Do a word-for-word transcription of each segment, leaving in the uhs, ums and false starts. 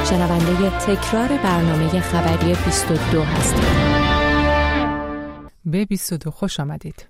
شنونده تکرار برنامه خبری بیست و دو هستید. به بیست و دو خوش آمدید.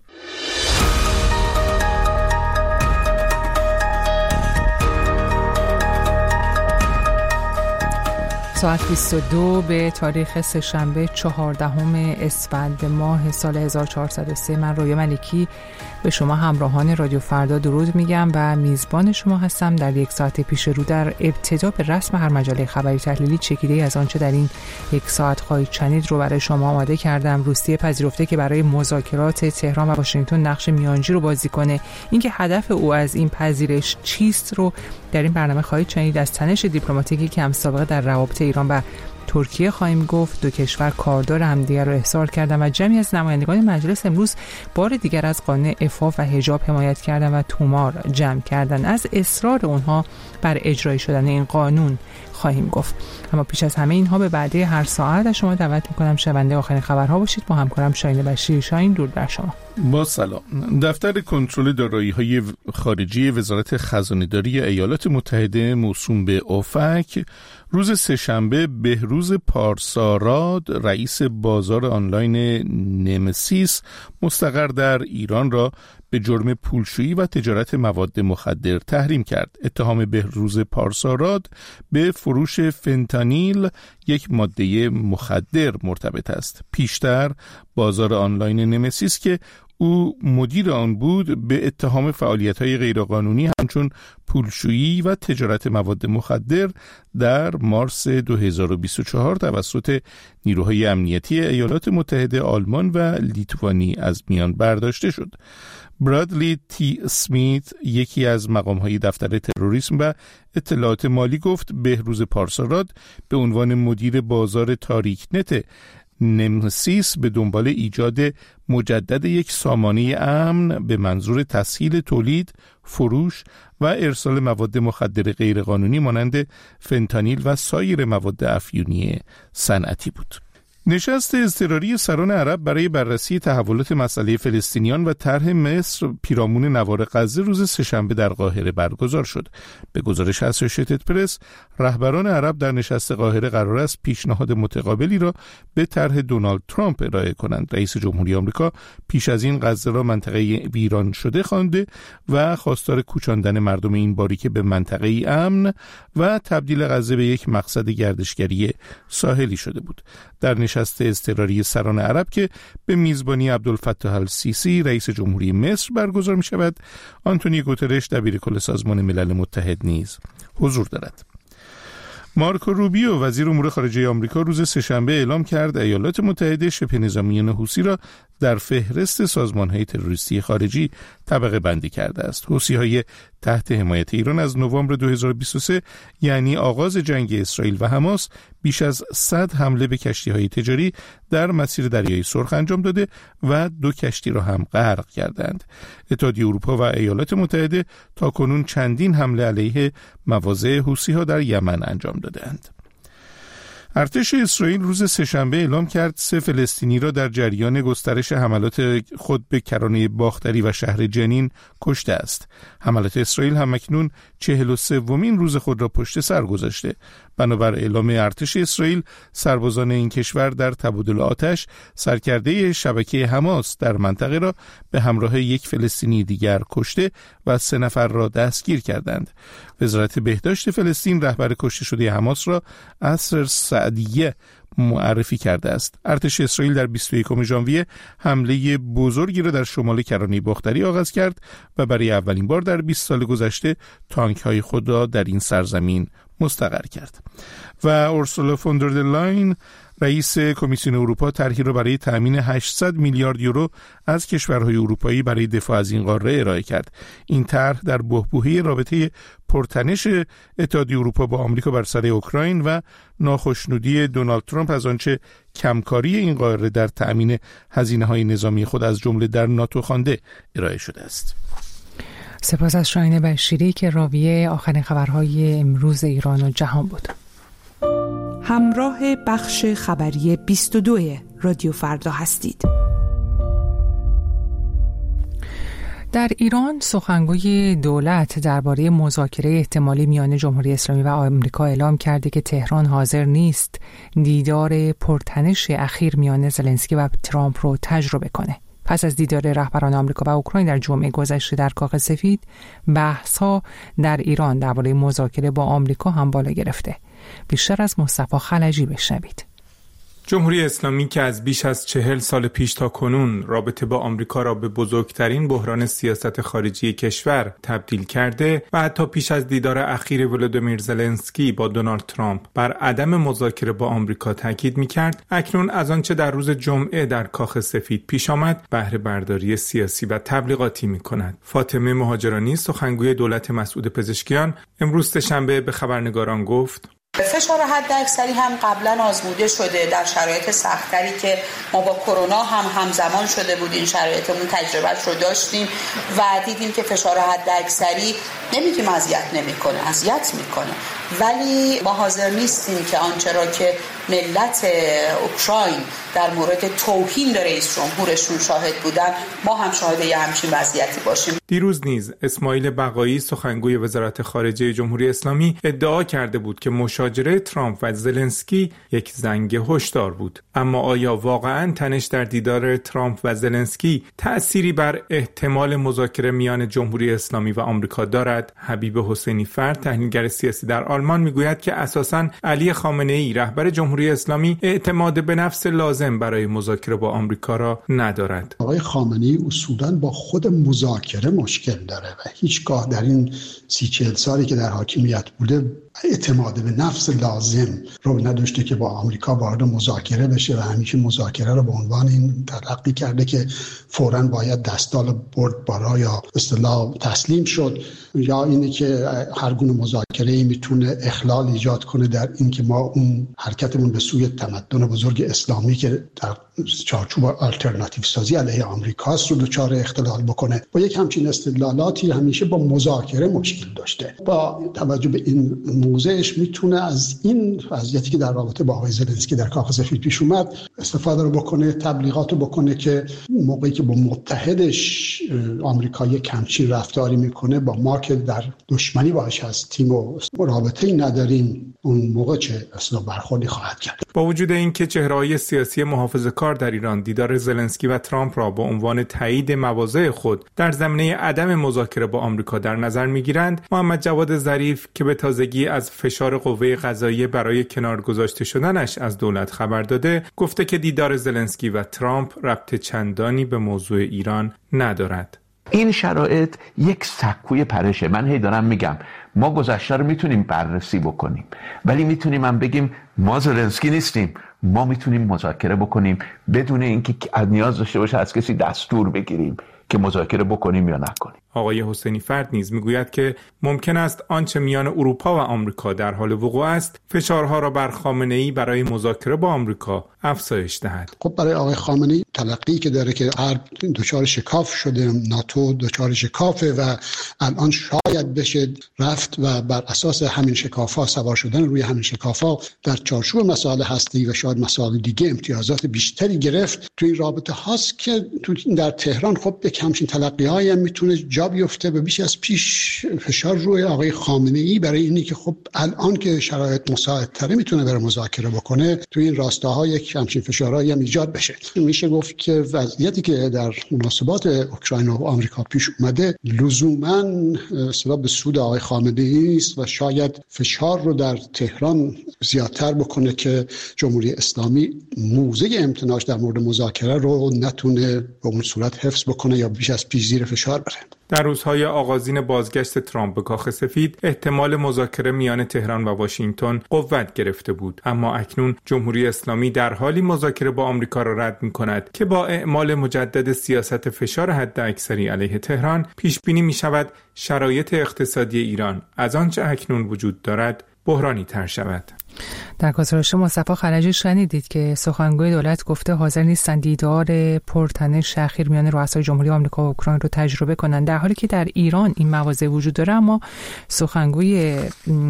ساعت بیست و دو به تاریخ سه‌شنبه چهاردهم اسفند ماه سال هزار و چهارصد و سه. من رویا ملکی به شما همراهان رادیو فردا درود میگم و میزبان شما هستم. در یک ساعت پیش رو در ابتدا به رسم هر مجله خبری تحلیلی چکیده از آنچه در این یک ساعت خواهید شنید رو برای شما آماده کردم. روسیه پذیرفته که برای مذاکرات تهران و واشنگتن نقش میانجی رو بازی کنه. اینکه هدف او از این پذیرش چیست رو در این برنامه خواهید شنید. از تنش دیپلماتیکی که هم سابقه در روابط ایران و ترکیه خواهیم گفت. دو کشور کاردار همدیگر را احضار کردند و جمعی از نمایندگان مجلس امروز بار دیگر از قانون عفاف و حجاب حمایت کردند و تومار جمع کردند. از اصرار اونها بر اجرایی شدن این قانون خواهیم گفت. اما پیش از همه اینها به بعد هر ساعت از شما دعوت می‌کنم شنونده آخرین خبرها باشید. با همکارم شاهین بشیر. شاهین درود بر شما. با سلام. دفتر کنترل دارایی‌های خارجی وزارت خزانه‌داری ایالات متحده موسوم به اوفک روز سه‌شنبه بهروز پارساراد رئیس بازار آنلاین نمسیس مستقر در ایران را به جرم پولشویی و تجارت مواد مخدر تحریم کرد. اتهام بهروز پارساراد به فروش فنتانیل یک ماده مخدر مرتبط است. پیشتر بازار آنلاین نمسیس که او مدیر آن بود به اتهام فعالیت‌های غیرقانونی همچون پولشویی و تجارت مواد مخدر در مارس دو هزار و بیست و چهار توسط نیروهای امنیتی ایالات متحده آلمان و لیتوانی از میان برداشته شد. برادلی تی اسمیت یکی از مقام‌های دفتر تروریسم و اطلاعات مالی گفت بهروز پارساراد به عنوان مدیر بازار تاریکنت نمسیس به دنبال ایجاد مجدد یک سامانه امن به منظور تسهیل تولید، فروش و ارسال مواد مخدر غیرقانونی مانند فنتانیل و سایر مواد افیونی صنعتی بود. نشست اضطراری سران عرب برای بررسی تحولات مسئله فلسطینیان و طرح مصر پیرامون نوار غزه روز سه‌شنبه در قاهره برگزار شد. به گزارش اسوشییتد پرس، رهبران عرب در نشست قاهره قرار است پیشنهاد متقابلی را به طرح دونالد ترامپ ارائه کنند. رئیس جمهوری آمریکا پیش از این غزه را منطقه ویران شده خوانده و خواستار کوچاندن مردم این باریکه به منطقه امن و تبدیل غزه به یک مقصد گردشگری ساحلی شده بود. در نشست اضطراری سران عرب که به میزبانی عبدالفتاح السیسی رئیس جمهوری مصر برگزار می شود، آنتونیو گوترش دبیرکل سازمان ملل متحد نیز حضور دارد. مارکو روبیو وزیر امور خارجه آمریکا روز سه‌شنبه اعلام کرد ایالات متحده شبه نظامیان حوثی را در فهرست سازمان‌های تروریستی خارجی طبقه بندی کرده است. حوثی‌های تحت حمایت ایران از نوامبر دو هزار و بیست و سه یعنی آغاز جنگ اسرائیل و حماس بیش از صد حمله به کشتی‌های تجاری در مسیر دریای سرخ انجام داده و دو کشتی را هم غرق کردند. اتحادیه اروپا و ایالات متحده تاکنون چندین حمله علیه مواضع حوثی‌ها در یمن انجام دادند. ارتش اسرائیل روز سه‌شنبه اعلام کرد سه فلسطینی را در جریان گسترش حملات خود به کرانه باختری و شهر جنین کشته است. حملات اسرائیل همکنون چهل و سومین روز خود را پشت سر گذاشته. بنابر اعلام ارتش اسرائیل، سربازان این کشور در تبادل آتش سرکرده شبکه حماس در منطقه را به همراه یک فلسطینی دیگر کشته و سه نفر را دستگیر کردند. وزارت بهداشت فلسطین رهبر کشته شده حماس را عصر سعدیه معرفی کرده است. ارتش اسرائیل در بیست و یکم ژانویه حمله بزرگی را در شمال کرانه باختری آغاز کرد و برای اولین بار در بیست سال گذشته تانک‌های خود را در این سرزمین مستقر کرد. و اورسولا فون در لاین رئیس کمیسیون اروپا طرحی را برای تأمین هشتصد میلیارد یورو از کشورهای اروپایی برای دفاع از این قاره ارائه کرد. این طرح در بحبوحه رابطه پرتنش اتحادیه اروپا با آمریکا بر سر اوکراین و ناخشنودی دونالد ترامپ از آنچه کمکاری این قاره در تأمین هزینه‌های نظامی خود از جمله در ناتو خوانده ارائه شده است. سپاس از شاهین بشیری که راوی آخرین خبرهای امروز ایران و جهان بود. همراه بخش خبری بیست و دو رادیو فردا هستید. در ایران سخنگوی دولت درباره مذاکره احتمالی میان جمهوری اسلامی و آمریکا اعلام کرده که تهران حاضر نیست دیدار پرتنش اخیر میان زلنسکی و ترامپ رو تجربه کنه. پس از دیدار رهبران آمریکا و اوکراین در جمعه گذشته در کاخ سفید، بحث‌ها در ایران درباره مذاکره با آمریکا هم بالا گرفته. بیشتر از مصطفی خلجی بشنوید. جمهوری اسلامی که از بیش از چهل سال پیش تا کنون رابطه با آمریکا را به بزرگترین بحران سیاست خارجی کشور تبدیل کرده و حتی پیش از دیدار اخیر ولودیمیر زلنسکی با دونالد ترامپ بر عدم مذاکره با آمریکا تاکید می‌کرد، اکنون از آنچه در روز جمعه در کاخ سفید پیش آمد بهره برداری سیاسی و تبلیغاتی می‌کند. فاطمه مهاجرانی، سخنگوی دولت مسعود پزشکیان، امروز سه‌شنبه به خبرنگاران گفت: فشار حداکثری هم قبلا آزموده شده در شرایط سخت‌تری که ما با کرونا هم همزمان شده بود. این شرایطمون تجربهش رو داشتیم و دیدیم که فشار حداکثری نمیگیم اذیت نمیکنه، اذیت میکنه، ولی ما حاضر نیستیم که آنچه را که ملت اوکراین در مورد توهین به رئیس جمهورشون شاهد بودن ما هم شاهد یه همچین وضعیتی باشیم. دیروز نیز اسماعیل بقایی، سخنگوی وزارت خارجه جمهوری اسلامی، ادعا کرده بود که مشاجره ترامپ و زلنسکی یک زنگ هشدار بود. اما آیا واقعاً تنش در دیدار ترامپ و زلنسکی تأثیری بر احتمال مذاکره میان جمهوری اسلامی و آمریکا دارد؟ حبیب حسینی فرد، تحلیلگر سیاسی در آلمان، میگوید که اساساً علی خامنه‌ای رهبر جمهوری اسلامی اعتماد به نفس لازم برای مذاکره با آمریکا را ندارد. آقای خامنه‌ای اصولاً با خود مذاکره مشکل داره و هیچگاه در این سی چهل سالی که در حاکمیت بوده اعتماد به نفس لازم رو نداشته که با آمریکا وارد مذاکره بشه و همیشه مذاکره رو به عنوان این تلقی کرده که فوراً باید دستال برد بالا یا اصطلاح تسلیم شد، یا اینه که هر گونه مذاکره‌ای میتونه اخلال ایجاد کنه در این که ما اون حرکتمون به سوی تمدن بزرگ اسلامی که در چارچوب آلترناتیو سازی علیه آمریکاست رو دچار اختلال بکنه. با یک همچین استدلالاتی همیشه با مذاکره مشکل داشته. با توجه به این موضعش میتونه از این وضعیتی که در رابطه با آقای زلنسکی در کاخ سفید پیش اومد استفاده رو بکنه، تبلیغات رو بکنه که موقعی که با متحدش آمریکا یک همچین رفتاری میکنه با ما که در دشمنی باهاش هستیم و رابطه‌ای نداریم، اون موقع چه اصلا برخوردی خواهد کرد. با وجود اینکه چهره‌های سیاسی محافظه‌کار در ایران دیدار زلنسکی و ترامپ را به عنوان تایید مواضع خود در زمینه عدم مذاکره با آمریکا در نظر می‌گیرند، محمد جواد ظریف که به تازگی از فشار قوه قضاییه برای کنار گذاشته شدنش از دولت خبر داده، گفته که دیدار زلنسکی و ترامپ ربط چندانی به موضوع ایران ندارد. این شرایط یک سکوی پرشه. من هی دارم میگم ما گذشته رو میتونیم بررسی بکنیم، ولی میتونیم هم بگیم ما زلنسکی نیستیم، ما میتونیم مذاکره بکنیم بدون اینکه نیاز داشته باشه از کسی دستور بگیریم که مذاکره بکنیم یا نکنیم. آقای حسینی فرد نیز میگوید که ممکن است آنچه میان اروپا و آمریکا در حال وقوع است فشارها را بر خامنه‌ای برای مذاکره با آمریکا افزایش دهد. خب برای آقای خامنه‌ای تلقی که داره که غرب دچار شکاف شده، ناتو دچار شکافه و الان شاید بشه رفت و بر اساس همین شکاف‌ها سوار شدن روی همین شکاف‌ها در چارچوب مسائل هسته‌ای و شاید مسائل دیگه امتیازات بیشتری گرفت تو این رابطه هاست که تو در تهران خب یک همچین تلقی‌هایی هم میتونه جا بیفته. به بیش از پیش فشار روی آقای خامنه‌ای برای اینی که خب الان که شرایط مساعدتره میتونه بره مذاکره بکنه، تو این راستاها یک همچین فشارهایی هم ایجاد بشه. میشه گفت که وضعیتی که در مناسبات اوکراین و آمریکا پیش اومده لزوماً سبب به سود آقای خامنه‌ای است و شاید فشار رو در تهران زیادتر بکنه که جمهوری اسلامی موضع امتناعش در مورد مذاکره رو نتونه به اون صورت حفظ بکنه یا بیش از پیش زیر فشار بره. در روزهای آغازین بازگشت ترامپ به کاخ سفید احتمال مذاکره میان تهران و واشنگتن قوت گرفته بود، اما اکنون جمهوری اسلامی در حالی مذاکره با آمریکا را رد می‌کند که با اعمال مجدد سیاست فشار حداکثری علیه تهران پیش بینی می‌شود شرایط اقتصادی ایران از آنچه اکنون وجود دارد بحرانی تر شود. در گزارش مصطفی خلجی شنیدید که سخنگوی دولت گفته حاضر نیستند دیدار پرتنش اخیر میان رؤسای جمهوری آمریکا و اوکراین رو تجربه کنند، در حالی که در ایران این مواضع وجود داره. اما سخنگوی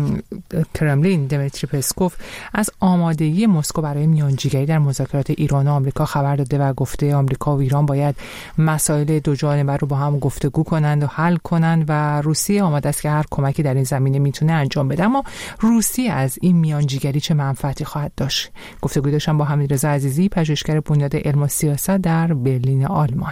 کرملین دیمیتری پسکوف از آمادگی مسکو برای میانجیگری در مذاکرات ایران و آمریکا خبر داده و گفته آمریکا و ایران باید مسائل دو جانبه رو با هم گفتگو کنند و حل کنند و روسیه آماده است که هر کمکی در این زمینه میتونه انجام بده. اما روسیه از این میانجیگری چه منفعتی خواهد داشت؟ گفتگو داشتم با حمیدرضا عزیزی، پژوهشگر بنیاد علم و سیاست در برلین آلمان.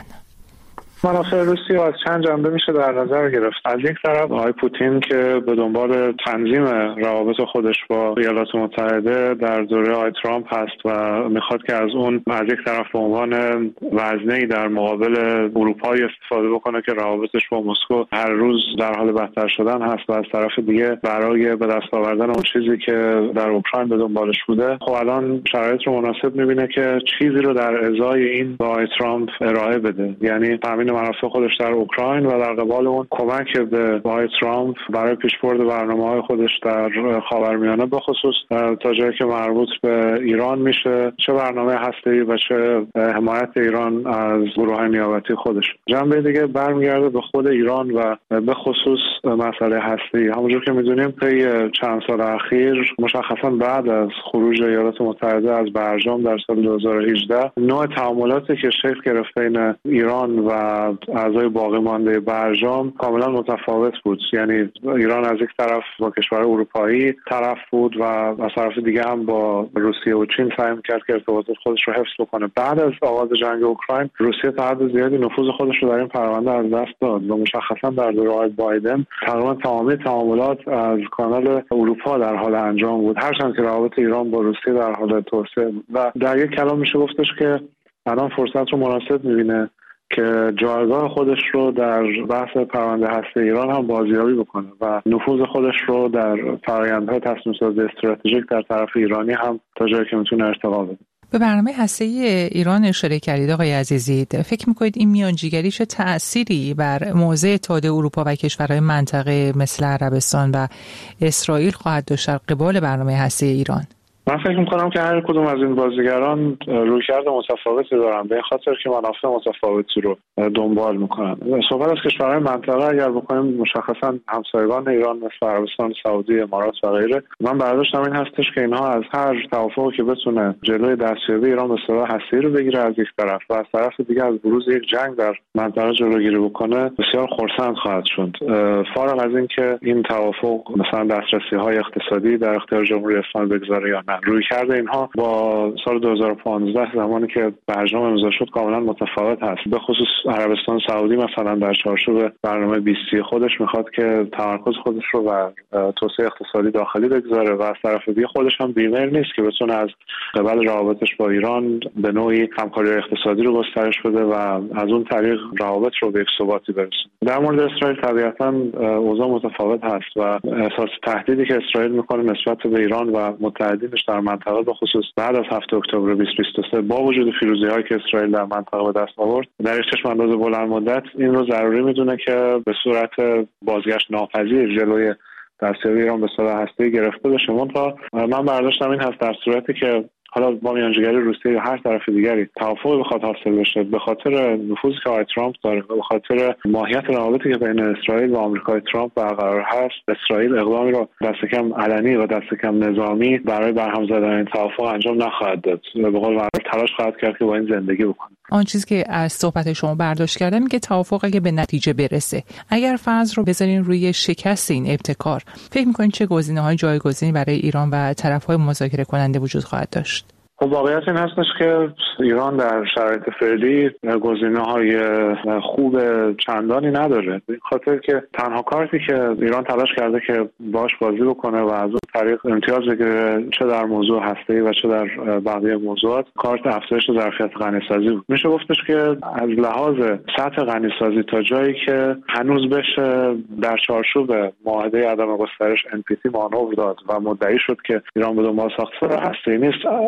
منافع روسیه از چند جنبه میشه در نظر گرفت. از یک طرف آقای پوتین که به دنبال تنظیم روابط خودش با ایالات متحده در دوره آقای ترامپ هست و میخواد که از اون از یک طرف به عنوان وزنه‌ای در مقابل اروپا استفاده بکنه که روابطش با مسکو هر روز در حال بدتر شدن هست، و از طرف دیگه برای به دست آوردن اون چیزی که در اوکراین به دنبالش بوده، خب الان شرایط رو مناسب میبینه که چیزی رو در ازای این با آقای ترامپ ارائه بده، یعنی تامین منافع خودش در اوکراین و در قبال اون کمک به آقای ترامپ برای پیشبرد برنامه‌های خودش در خاورمیانه، به خصوص تا جایی که مربوط به ایران میشه، چه برنامه هسته‌ای و چه حمایت ایران از گروه‌های نیابتی خودش. جنبه دیگه برمیگرده به خود ایران و به خصوص مسئله هسته‌ای. همونجور که میدونیم طی چند سال اخیر، مشخصا بعد از خروج ایالات متحده از برجام در سال دو هزار و هجده، نوع تعاملاتی که شکل گرفت بین ایران و اعضای باقی مانده برجام کاملا متفاوت بود. یعنی ایران از یک طرف با کشورهای اروپایی طرف بود و از طرف دیگه هم با روسیه و چین سعی می‌کرد که ارتباطات خودش رو حفظ بکنه. بعد از آغاز جنگ اوکراین، روسیه تا حد زیادی نفوذ خودش رو در این پرونده از دست داد و مشخصا در دوره آقای بایدن تقریبا تمامی تعاملات از کانال اروپا در حال انجام بود، هرچند که روابط ایران با روسیه در حال توسعه بود. و در یک کلام میشه گفتش که الان فرصت رو مناسب می‌بینه که جایگاه خودش رو در بحث پرونده هسته ایران هم بازیابی بکنه و نفوذ خودش رو در فرآیندهای تصمیم‌سازی استراتژیک در طرف ایرانی هم تا جایی که میتونه ارتقا بده. به برنامه هسته‌ای ایران اشاره کردید آقای عزیزی. فکر می‌کنید این میانجیگری چه تأثیری بر موضع اتحادیه اروپا و کشورهای منطقه مثل عربستان و اسرائیل خواهد داشت در قبال برنامه هسته‌ای ایران؟ من فکر میکنم که هر کدوم از این بازیگران رویکرد متفاوتی دارن، به این خاطر که منافع متفاوتی رو دنبال میکنن. صحبت از کشورهای منطقه اگر بکنیم، مشخصا همسایگان ایران مثل عربستان سعودی، امارات و غیره، من برداشتم این هستش که اینها از هر توافقی که بتونه جلوی دستیابی ایران به سلاح هسته‌ای رو بگیره از یک طرف و از طرف دیگه از بروز یک جنگ در منطقه جلوگیری بکنه، بسیار خرسند خواهد شد. فارغ از این که این توافق مثلا دسترسی‌های اقتصادی در اختیار جمهوری اسلامی بگذاره یا نه، رویکرد اینها با سال دو هزار و پانزده زمانی که برجام امضا شد کاملا متفاوت هست. به خصوص عربستان سعودی مثلا در چارچوب برنامه بیستی خودش میخواد که تمرکز خودش رو بر توسعه اقتصادی داخلی بگذاره و از طرف دیگه خودش هم بی‌میل نیست که بتونه از قبل روابطش با ایران به نوعی همکاری اقتصادی رو گسترش بده و از اون طریق روابط رو به یک ثباتی برسونه. در مورد اسرائیل طبیعتاً اوضاع متفاوت هست و احساس تهدیدی که اسرائیل میکنه نسبت به ایران و متحدینش در منطقه، به خصوص بعد از هفته اکتبر بیست و بیست و سه با وجود پیروزی‌هایی که اسرائیل در منطقه به دست آورد، در یک چشم انداز بلند مدت این رو ضروری میدونه که به صورت بازگشت ناپذیر جلوی دستیابی ایران به سلاح هسته‌ای گرفته بشه. منتها من برداشتم این هست در صورتی که حالا با میانجیگری روسیه یا هر طرف دیگری توافقی بخواد حاصل بشه، به خاطر نفوذی که آقای ترامپ داره، به خاطر ماهیت روابطی که بین اسرائیل و آمریکای ترامپ برقرار هست، اسرائیل اقدامی رو دست کم علنی و دست کم نظامی برای برهم زدن این توافق انجام نخواهد داد. به قول معروف تلاش خواهد کرد که با این زندگی بکنه. آن چیزی که از صحبت شما برداشت کردم میگه توافق اگه به نتیجه برسه، اگر فرض رو بذارین روی شکست این ابتکار، فکر می‌کنین چه گزینه‌های جایگزینی برای ایران و طرف‌های مذاکره کننده وجود خواهد داشت؟ خب واقعیت این هستش که ایران در شرایط فعلی گزینه‌های خوب چندانی نداره، به خاطر که تنها کارتی که ایران تلاش کرده که باش بازی بکنه و از اون طریق امتیاز بگیره چه در موضوع هسته‌ای و چه در بقیه موضوعات، کارت افزایش ظرفیت غنی‌سازی بود. میشه گفتش که از لحاظ سطح غنی‌سازی تا جایی که هنوز بشه در چارچوب معاهده عدم گسترش ان پی تی مانور داد و مدعی شد که ایران به دنبال ساختار هسته‌ای نیست، الان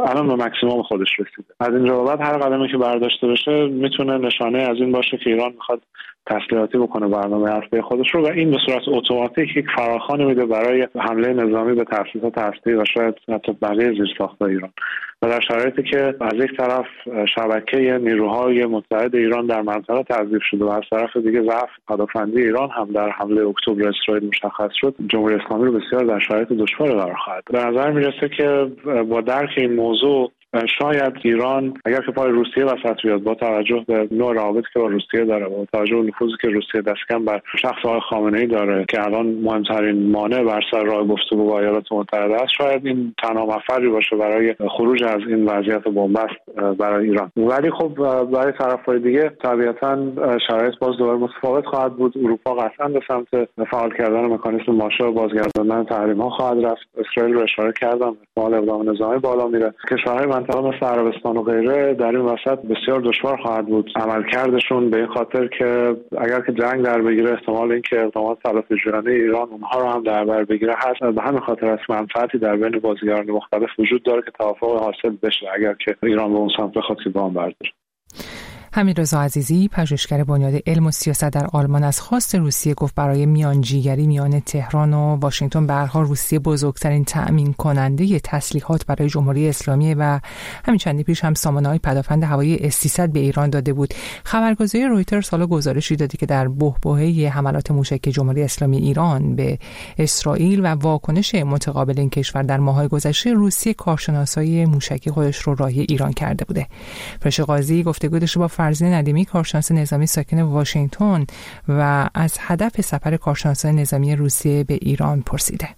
ماکسیمم خودش رسیده. از اینجا بعد هر قدمی که برداشته بشه میتونه نشانه از این باشه که ایران میخواد تسلیحاتی بکنه برنامه هسته خودش رو و این به صورت اتوماتیک یک فراخوانی میده برای حمله نظامی به تأسیسات هسته‌ای و شاید حتی بقیه زیرساخت‌های ایران. و در شرایطی که از یک طرف شبکه نیروهای متحد ایران در منطقه تضعیف شده و از طرف دیگه ضعف پدافندی ایران هم در حمله اکتبر اسرائیل مشخص شد، جمهوری اسلامی رو بسیار در شرایط دشواری قرار خواهد. به نظر میرسه که با درک این موضوع شاید ایران اگر که پای روسیه وسط بیاد با توجه به نوع روابطی که با روسیه داره و با توجه به نفوذی که روسیه دستکم بر شخص آقای خامنه‌ای داره که الان مهمترین مانع بر سر راه گفتگو با ایالات متحده است، شاید این تنها مفری باشه برای خروج از این وضعیت بنبست برای ایران. ولی خب برای طرف‌های دیگه طبیعتاً شرایط باز دوباره متفاوت خواهد بود. اروپا قطعاً به سمت فعال کردن مکانیزم ماشه و بازگرداندن تحریم‌ها خواهد رفت. اسرائیل رو اشاره کردم، احتمال اقدام نظامی بالا میره. کشورهای منطقه مثل عربستان و غیره در این وسط بسیار دشوار خواهد بود عملکردشون، به این خاطر که اگر که جنگ در بگیره احتمال اینکه اقدامات تلافی‌جویانه ایران اونها رو هم در بر بگیره هست. به همین خاطر است منفعتی در بین بازیگران مختلف وجود داره که توافق حاصل بشه اگر که ایران به اون سمت بخواد گام برداره. حمیدرضا عزیزی، پژوهشگر بنیاد علم و سیاست در آلمان، از خواست روسیه گفت برای میانجیگری میان تهران و واشنگتن به هر حال روسیه بزرگترین تأمین کننده تسلیحات برای جمهوری اسلامی و همین چندی پیش هم سامانه‌های پدافند هوایی اس سیصد به ایران داده بود. خبرگزاری رویترز حالا گزارشی داده که در بحبوحه حملات موشکی جمهوری اسلامی ایران به اسرائیل و واکنش متقابل این کشور در ماه‌های گذشته، روسیه کارشناسای موشکی خودش رو راهی ایران کرده بوده. فرشته قاضی گفتگو داشته با فرزین ندیمی، کارشناس نظامی ساکن واشنگتن، و از هدف سفر کارشناسان نظامی روسیه به ایران پرسیده.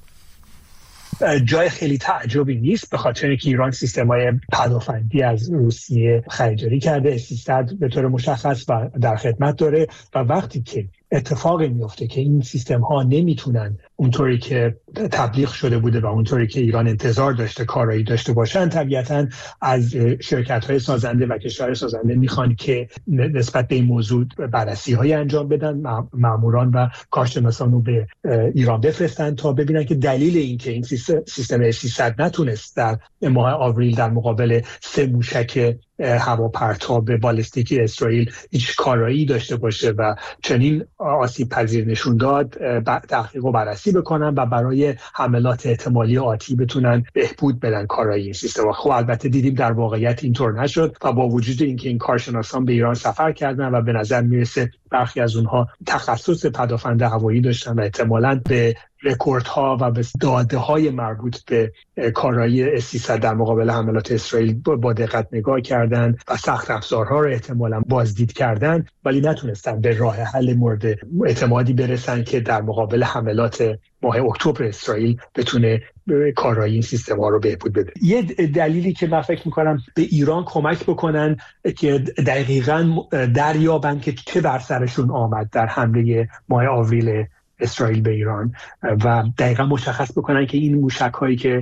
جای خیلی تعجبی نیست، به خاطر اینکه ایران سیستم‌های پدافندی از روسیه خریداری کرده، اس سیصد به طور مشخص و در خدمت داره و وقتی که اتفاقی میفته که این سیستم ها نمیتونن اونطوری که تبلیغ شده بوده و اونطوری که ایران انتظار داشته کارایی داشته باشن، طبیعتاً از شرکت های سازنده و کشور سازنده میخوان که نسبت به این موضوع بررسی های انجام بدن، ماموران و کارشناسان رو به ایران بفرستن تا ببینن که دلیل این که این سیستم اس سیصد نتونست در ماه آوریل در مقابل سه موشک هواپرتاب بالستیکی اسرائیل هیچ کارایی داشته باشه و چنین آسیب پذیر نشون داد، تحقیق و بررسی بکنن و برای حملات احتمالی آتی بتونن بهبود بدن کارایی این سیستم. خب البته دیدیم در واقعیت اینطور نشد و با وجود اینکه این کارشناسان به ایران سفر کردن و به نظر میرسه برخی از اونها تخصص پدافند هوایی داشتن و احتمالاً به رکوردها و به داده‌های مربوط به کارایی اس سیصد در مقابل حملات اسرائیل با دقت نگاه کردن و سخت افزارها رو احتمالاً بازدید کردن، ولی نتونستن به راه حل مورد اعتمادی برسن که در مقابل حملات ماه اکتبر اسرائیل بتونه کارایی این سیستم ها رو بهبود بده. یه دلیلی که من فکر میکنم به ایران کمک بکنن که دقیقاً دریابن که چه بر سرشون آمد در حمله ماه آوریل اسرائیل به ایران و دقیقاً مشخص بکنن که این موشک هایی که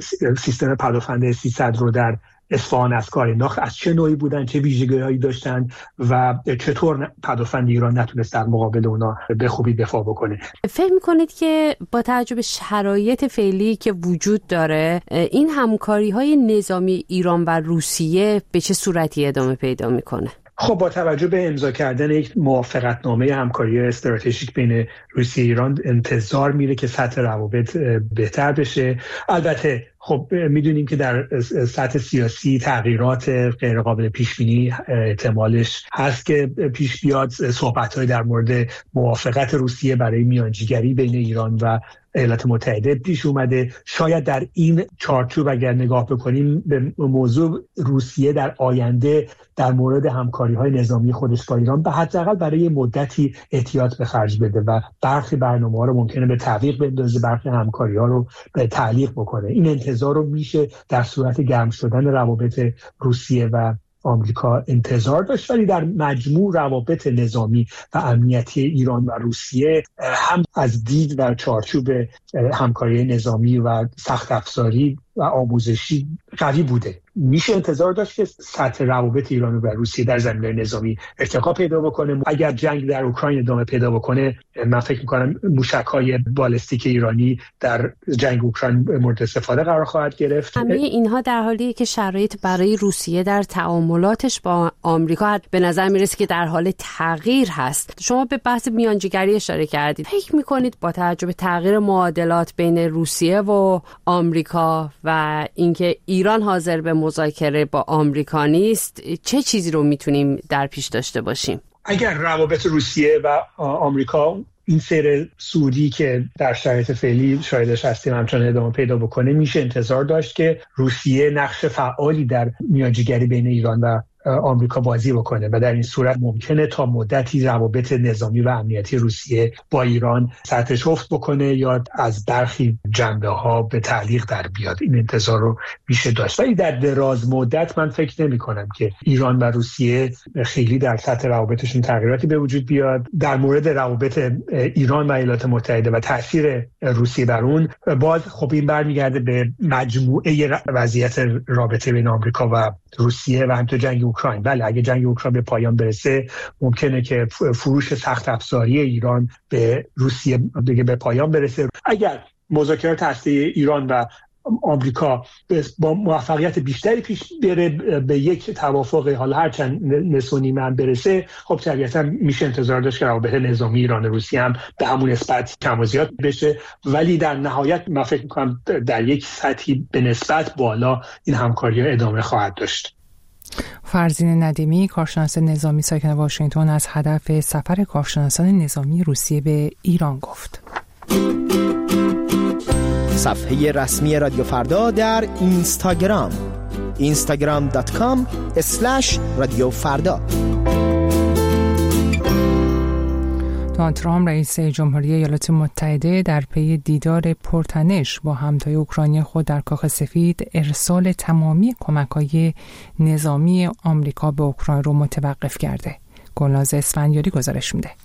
سیستم پدافند اس سیصد رو در اصفهان از کار انداخت از چه نوعی بودن، چه ویژگی‌هایی داشتن و چطور پدافند ایران نتونست در مقابل اونا به خوبی دفاع بکنه. فکر می‌کنید که با توجه به شرایط فعلی که وجود داره این همکاری‌های نظامی ایران و روسیه به چه صورتی ادامه پیدا می‌کنه؟ خب با توجه به امضا کردن یک موافقتنامه همکاری استراتژیک بین روسیه و ایران انتظار میره که سطح روابط بهتر بشه. البته خب میدونیم که در سطح سیاسی تغییرات غیرقابل پیش بینی احتمالش هست که پیش بیاد. صحبت‌های در مورد موافقت روسیه برای میانجیگری بین ایران و ایالات متحده پیش اومده. شاید در این چارچوب اگر نگاه بکنیم به موضوع روسیه در آینده در مورد همکاری‌های نظامی خودش با ایران به حداقل برای مدتی احتیاط به خرج بده و برخی برنامه‌ها رو ممکنه به تعویق بندازه، برخی همکاری‌ها رو به تعلیق بکنه. این انتظار رو میشه در صورت گرم شدن روابط روسیه و آمریکا انتظار داشت، ولی در مجموع روابط نظامی و امنیتی ایران و روسیه هم از دید و چارچوب همکاری نظامی و سخت افزاری و آموزشی قوی بوده. میشه انتظار داشت که سطح روابط ایران و روسیه در زمینه نظامی ارتقا پیدا بکنه. اگر جنگ در اوکراین ادامه پیدا بکنه، من فکر می‌کنم موشک‌های بالستیک ایرانی در جنگ اوکراین مورد استفاده قرار خواهد گرفت. همه اینها در حالیه که شرایط برای روسیه در تعاملاتش با آمریکا به نظر میرسه که در حال تغییر هست. شما به بحث میانجیگری اشاره کردید. فکر می‌کنید با توجه به تغییر معادلات بین روسیه و آمریکا و اینکه ایران حاضر به مذاکره با آمریکا نیست، چه چیزی رو میتونیم در پیش داشته باشیم؟ اگر روابط روسیه و آمریکا این سیر سعودی که در شرایط فعلی شاهدش هستیم همچنان ادامه پیدا بکنه، میشه انتظار داشت که روسیه نقش فعالی در میانجیگری بین ایران و آمریکا بازی بکنه و در این صورت ممکنه تا مدتی روابط نظامی و امنیتی روسیه با ایران سطحش افت بکنه یا از برخی جنبه‌ها به تعلیق در بیاد. این انتظار رو میشه داشت، ولی در دراز مدت من فکر نمی کنم که ایران و روسیه خیلی در سطح روابطشون تغییراتی به وجود بیاد. در مورد روابط ایران و ایالات متحده و تاثیر روسیه بر اون، باز خب این برمیگرده به مجموعه وضعیت رابطه بین آمریکا و روسیه و همینطور جنگ اوکراین. بله، اگه جنگ اوکراین به پایان برسه ممکنه که فروش سخت افزاری ایران به روسیه دیگه به پایان برسه. اگر مذاکرات هسته‌ای ایران و آمریکا با موفقیت بیشتری پیش بره، به یک توافق حالا هرچند نصف و نیمه هم برسه، خب طبیعتا میشه انتظار داشت که روابط نظامی ایران و روسیه هم به همون نسبت کم و زیاد بشه، ولی در نهایت من فکر می‌کنم در یک سطحی به نسبت بالا این همکاری‌ها ادامه خواهد داشت. فرزین ندیمی، کارشناس نظامی ساکن واشنگتن، از هدف سفر کارشناسان نظامی روسیه به ایران گفت. صفحه رسمی رادیو فردا در اینستاگرام اینستاگرام دات کام اسلش رادیو فردا. دونالد ترامپ رئیس جمهوری ایالات متحده در پی دیدار پرتنش با همتای اوکراینی خود در کاخ سفید ارسال تمامی کمک‌های نظامی آمریکا به اوکراین را متوقف کرده. گلناز اسفندیاری گزارش میده.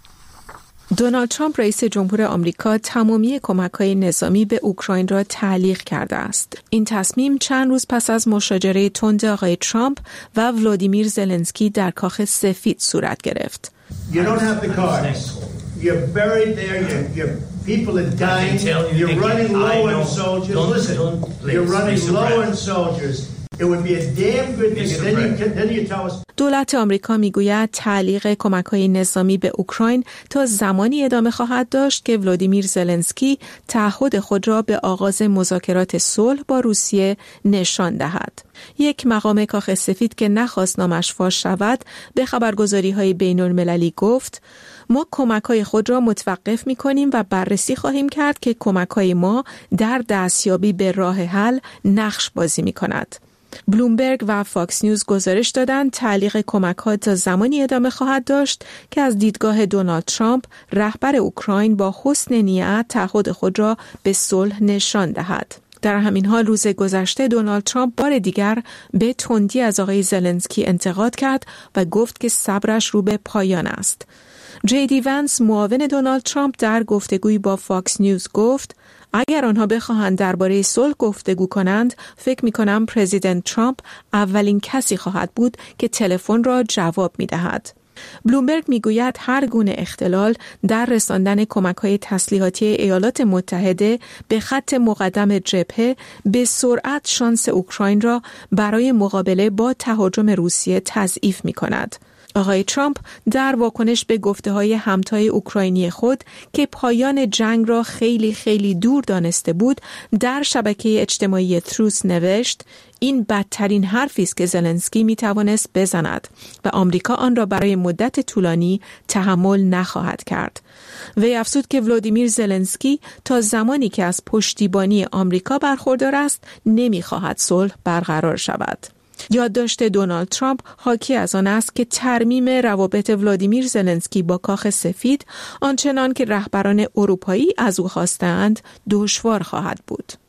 دونالد ترامپ رئیس جمهور آمریکا تمامی کمک‌های نظامی به اوکراین را تعلیق کرده است. این تصمیم چند روز پس از مشاجره تند آقای ترامپ و ولادیمیر زلنسکی در کاخ سفید صورت گرفت. You don't have the cards. You're buried there. Your, your people are dying. You're running low on soldiers. Listen, you're running low on soldiers. It would be a damn good thing. And then you, then you tell us. دولت آمریکا میگوید تعلیق کمک‌های نظامی به اوکراین تا زمانی ادامه خواهد داشت که ولادیمیر زلنسکی تعهد خود را به آغاز مذاکرات صلح با روسیه نشان دهد. یک مقام کاخ سفید که نخواست نامش فاش شود به خبرگزاری‌های بین‌المللی گفت: ما کمک‌های خود را متوقف می‌کنیم و بررسی خواهیم کرد که کمک‌های ما در دستیابی به راه حل نقش بازی می‌کند. بلومبرگ و فاکس نیوز گزارش دادند تعلیق کمک‌ها تا زمانی ادامه خواهد داشت که از دیدگاه دونالد ترامپ رهبر اوکراین با حسن نیت تعهد خود را به صلح نشان دهد. در همین حال روز گذشته دونالد ترامپ بار دیگر به تندی از آقای زلنسکی انتقاد کرد و گفت که صبرش رو به پایان است. جی دی ونس معاون دونالد ترامپ در گفتگویی با فاکس نیوز گفت: اگر آنها بخواهند درباره صلح گفتگو کنند، فکر می‌کنم پرزیدنت ترامپ اولین کسی خواهد بود که تلفن را جواب می‌دهد. بلومبرگ میگوید هر گونه اختلال در رساندن کمک‌های تسلیحاتی ایالات متحده به خط مقدم جبهه به سرعت شانس اوکراین را برای مقابله با تهاجم روسیه تضعیف می‌کند. آقای ترامپ در واکنش به گفته‌های همتای اوکراینی خود که پایان جنگ را خیلی خیلی دور دانسته بود، در شبکه اجتماعی تروس نوشت: این بدترین حرفی است که زلنسکی میتوانست بزند و آمریکا آن را برای مدت طولانی تحمل نخواهد کرد. وی افزود که ولادیمیر زلنسکی تا زمانی که از پشتیبانی آمریکا برخوردار است نمیخواهد صلح برقرار شود. یادداشت دونالد ترامپ حاکی از آن است که ترمیم روابط ولادیمیر زلنسکی با کاخ سفید آنچنان که رهبران اروپایی از او خواستند دشوار خواهد بود.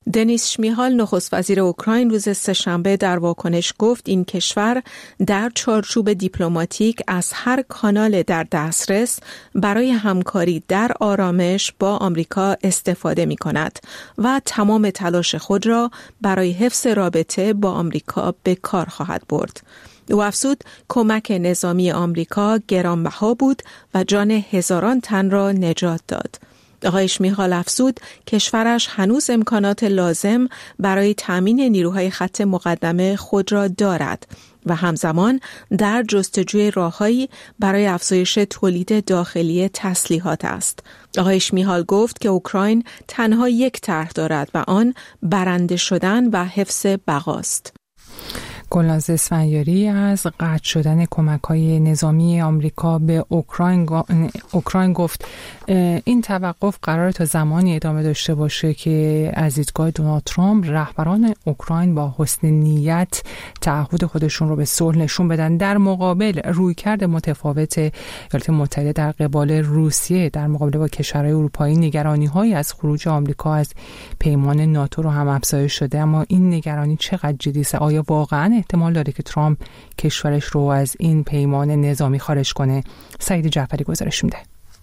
دنیس شمیهال نخست وزیر اوکراین روز سه‌شنبه در واکنش گفت این کشور در چارچوب دیپلماتیک از هر کانال در دسترس برای همکاری در آرامش با آمریکا استفاده می کند و تمام تلاش خود را برای حفظ رابطه با آمریکا به کار خواهد برد. او افزود کمک نظامی آمریکا گرانبها بود و جان هزاران تن را نجات داد. آقای شمیهال افزود کشورش هنوز امکانات لازم برای تامین نیروهای خط مقدمه خود را دارد و همزمان در جستجوی راههایی برای افزایش تولید داخلی تسلیحات است. آقای شمیهال گفت که اوکراین تنها یک طرح دارد و آن برنده شدن و حفظ بقاست. گلناز اسفندیاری از قطع شدن کمک‌های نظامی آمریکا به اوکراین اوکراین گفت این توقف قرار تا زمانی ادامه داشته باشه که از دیدگاه دونالد ترامپ رهبران اوکراین با حسن نیت تعهد خودشون رو به صلح نشون بدن، در مقابل رویکرد متفاوت ایالات متحده در قبال روسیه در مقابله با کشورهای اروپایی نگرانی‌هایی از خروج آمریکا از پیمان ناتو رو هم افزایش شده. اما این نگرانی چقدر جدی است؟ آیا واقعاً احتمال داره که ترامپ کشورش رو از این پیمان نظامی خارج کنه؟ سعید جعفری گزارش میده.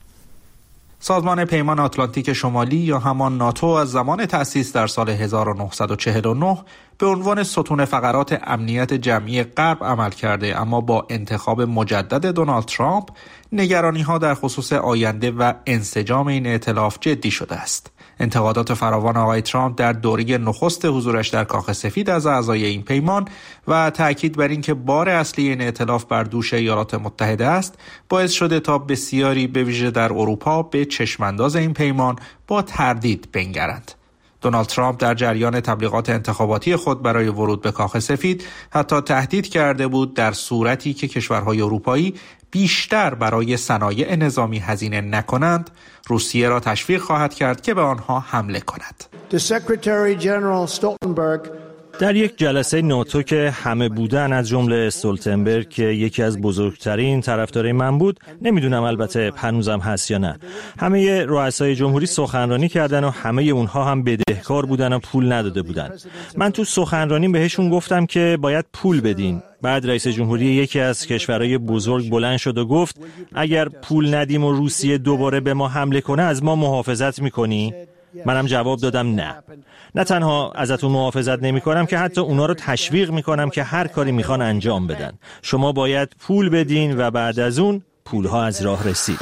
سازمان پیمان آتلانتیک شمالی یا همان ناتو از زمان تأسیس در سال هزار و نهصد و چهل و نه به عنوان ستون فقرات امنیت جمعی غرب عمل کرده، اما با انتخاب مجدد دونالد ترامپ نگرانی‌ها در خصوص آینده و انسجام این ائتلاف جدی شده است. انتقادات فراوان آقای ترامپ در دوره نخست حضورش در کاخ سفید از اعضای این پیمان و تأکید بر این که بار اصلی این ائتلاف بر دوش ایالات متحده است باعث شده تا بسیاری به ویژه در اروپا به چشمانداز این پیمان با تردید بنگرند. دونالد ترامپ در جریان تبلیغات انتخاباتی خود برای ورود به کاخ سفید حتی تهدید کرده بود در صورتی که کشورهای اروپایی بیشتر برای صنایع نظامی هزینه نکنند، روسیه را تشویق خواهد کرد که به آنها حمله کند. در یک جلسه ناتو که همه بودن، از جمله استولتنبرگ که یکی از بزرگترین طرفدارای من بود، نمیدونم البته هنوزم هست یا نه، همه رؤسای جمهوری سخنرانی کردن و همه اونها هم بدهکار بودن و پول نداده بودن. من تو سخنرانی بهشون گفتم که باید پول بدین. بعد رئیس جمهوری یکی از کشورهای بزرگ بلند شد و گفت اگر پول ندیم و روسیه دوباره به ما حمله کنه از ما محافظت میکنی؟ منم جواب دادم نه. نه تنها ازتون محافظت نمی کنم که حتی اونا رو تشویق می کنم که هر کاری میخوان انجام بدن. شما باید پول بدین و بعد از اون پولها از راه رسید.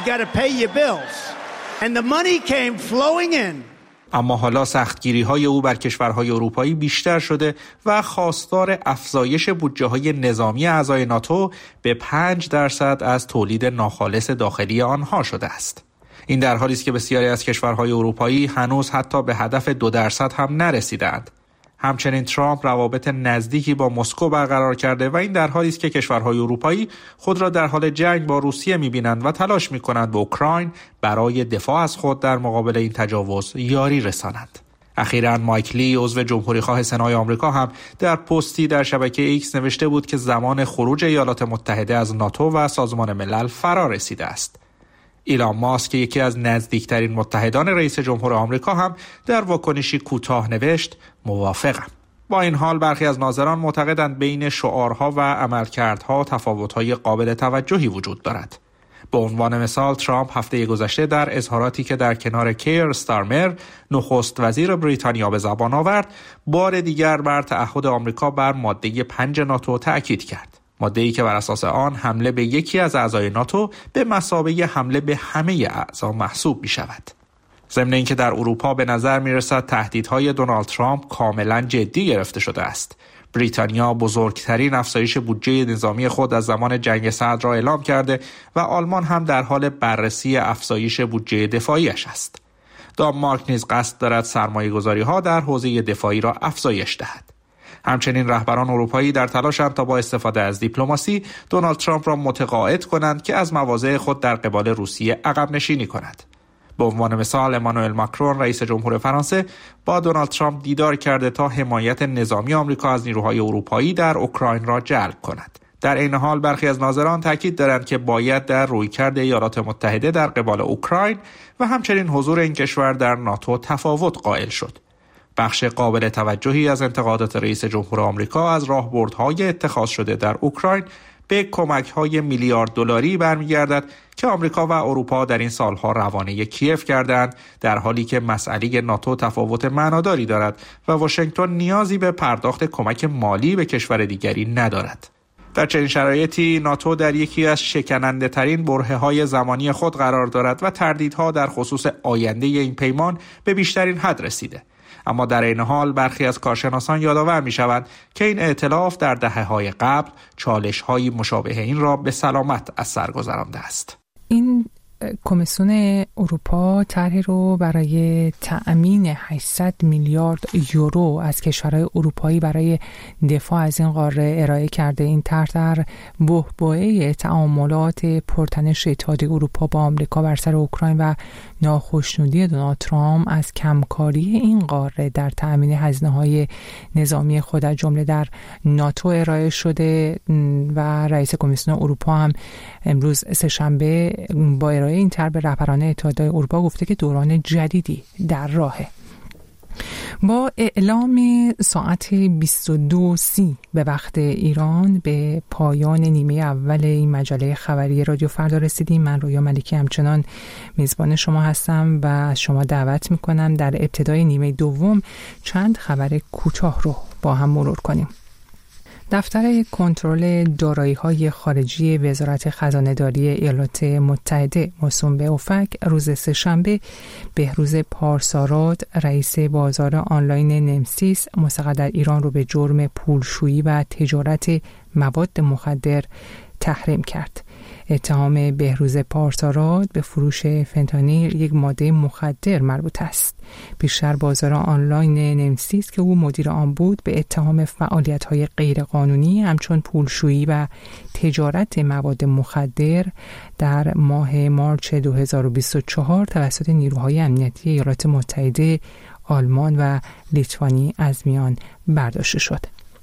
اما حالا سختگیری‌های او بر کشورهای اروپایی بیشتر شده و خواستار افزایش بودجه‌های نظامی اعضای ناتو به پنج درصد از تولید ناخالص داخلی آنها شده است. این در حالی است که بسیاری از کشورهای اروپایی هنوز حتی به هدف دو درصد هم نرسیدند. همچنین ترامپ روابط نزدیکی با مسکو برقرار کرده و این در حالی است که کشورهای اروپایی خود را در حال جنگ با روسیه می‌بینند و تلاش می‌کنند به اوکراین برای دفاع از خود در مقابل این تجاوز یاری رسانند. اخیراً مایک لی عضو جمهوری‌خواه سنای آمریکا هم در پستی در شبکه ایکس نوشته بود که زمان خروج ایالات متحده از ناتو و سازمان ملل فرا رسیده است. ایلان ماسک که یکی از نزدیکترین متحدان رئیس جمهور آمریکا هم در واکنشی کوتاه نوشت موافقم. با این حال برخی از ناظران معتقدند بین شعارها و عملکردها تفاوت‌های قابل توجهی وجود دارد. به عنوان مثال ترامپ هفته گذشته در اظهاراتی که در کنار کیر استارمر نخست وزیر بریتانیا به زبان آورد، بار دیگر بر تعهد آمریکا بر ماده پنج ناتو تأکید کرد. ماده‌ای که بر اساس آن حمله به یکی از اعضای ناتو به مثابه حمله به همه اعضا محسوب می شود. ضمن اینکه در اروپا به نظر می رسد تهدیدهای دونالد ترامپ کاملا جدی گرفته شده است. بریتانیا بزرگترین افزایش بودجه نظامی خود از زمان جنگ سرد را اعلام کرده و آلمان هم در حال بررسی افزایش بودجه دفاعیش است. دانمارک نیز قصد دارد سرمایه‌گذاری‌ها در حوزه دفاعی را افزایش دهد. همچنین رهبران اروپایی در تلاشند تا با استفاده از دیپلماسی دونالد ترامپ را متقاعد کنند که از مواضع خود در قبال روسیه عقب نشینی کند. به عنوان مثال امانوئل ماکرون رئیس جمهور فرانسه با دونالد ترامپ دیدار کرده تا حمایت نظامی آمریکا از نیروهای اروپایی در اوکراین را جلب کند. در این حال برخی از ناظران تاکید دارند که باید در رویکرد ایالات متحده در قبال اوکراین و همچنین حضور این کشور در ناتو تفاوت قائل شد. بخش قابل توجهی از انتقادات رئیس جمهور آمریکا از راهبردهای اتخاذ شده در اوکراین به کمک‌های میلیارد دلاری برمیگردد که آمریکا و اروپا در این سالها روانه کیف کردند، در حالی که مسئله ناتو تفاوت معناداری دارد و واشنگتن نیازی به پرداخت کمک مالی به کشور دیگری ندارد. در چنین شرایطی ناتو در یکی از شکننده ترین برهه‌های زمانی خود قرار دارد و تردیدها در خصوص آینده این پیمان به بیشترین حد رسیده. اما در این حال برخی از کارشناسان یادآور می‌شوند که این ائتلاف در دهه‌های قبل چالش‌های مشابه این را به سلامت از سر گذرانده است. این کمیسیون اروپا طرحی رو برای تأمین هشتصد میلیارد یورو از کشورهای اروپایی برای دفاع از این قاره ارائه کرده. این طرح در بحبوحه تعاملات پرتنش اتحادیه اروپا با آمریکا بر سر اوکراین و ناخشنودی دونالد ترامپ از کمکاری این قاره در تأمین هزینه‌های نظامی خود از جمله در ناتو ارائه شده و رئیس کمیسیون اروپا هم امروز سه‌شنبه با ارائه این طرح به رهبران اتحادیه اروپا گفته که دوران جدیدی در راهه. با اعلام ساعت بیست و دو سی به وقت ایران به پایان نیمه اول این مجله خبری رادیو فردا رسیدیم. من رویا ملکی همچنان میزبان شما هستم و از شما دعوت میکنم در ابتدای نیمه دوم چند خبر کوتاه رو با هم مرور کنیم. دفتر کنترل دارایی‌های خارجی وزارت خزانه‌داری ایالات متحده موسوم به اوفک روز سه‌شنبه بهروز پارساراد رئیس بازار آنلاین نمسیس مستقر در ایران رو به جرم پولشویی و تجارت مواد مخدر تحریم کرد. اتهام بهروز پارساراد به فروش فنتانیل، یک ماده مخدر، مربوط است. پیشتر بازار آنلاین نمسیس که او مدیر آن بود به اتهام فعالیت‌های غیرقانونی همچون پولشویی و تجارت مواد مخدر در ماه مارچ دو هزار و بیست و چهار توسط نیروهای امنیتی ایالات متحده، آلمان و لیتوانی از میان برداشته شد.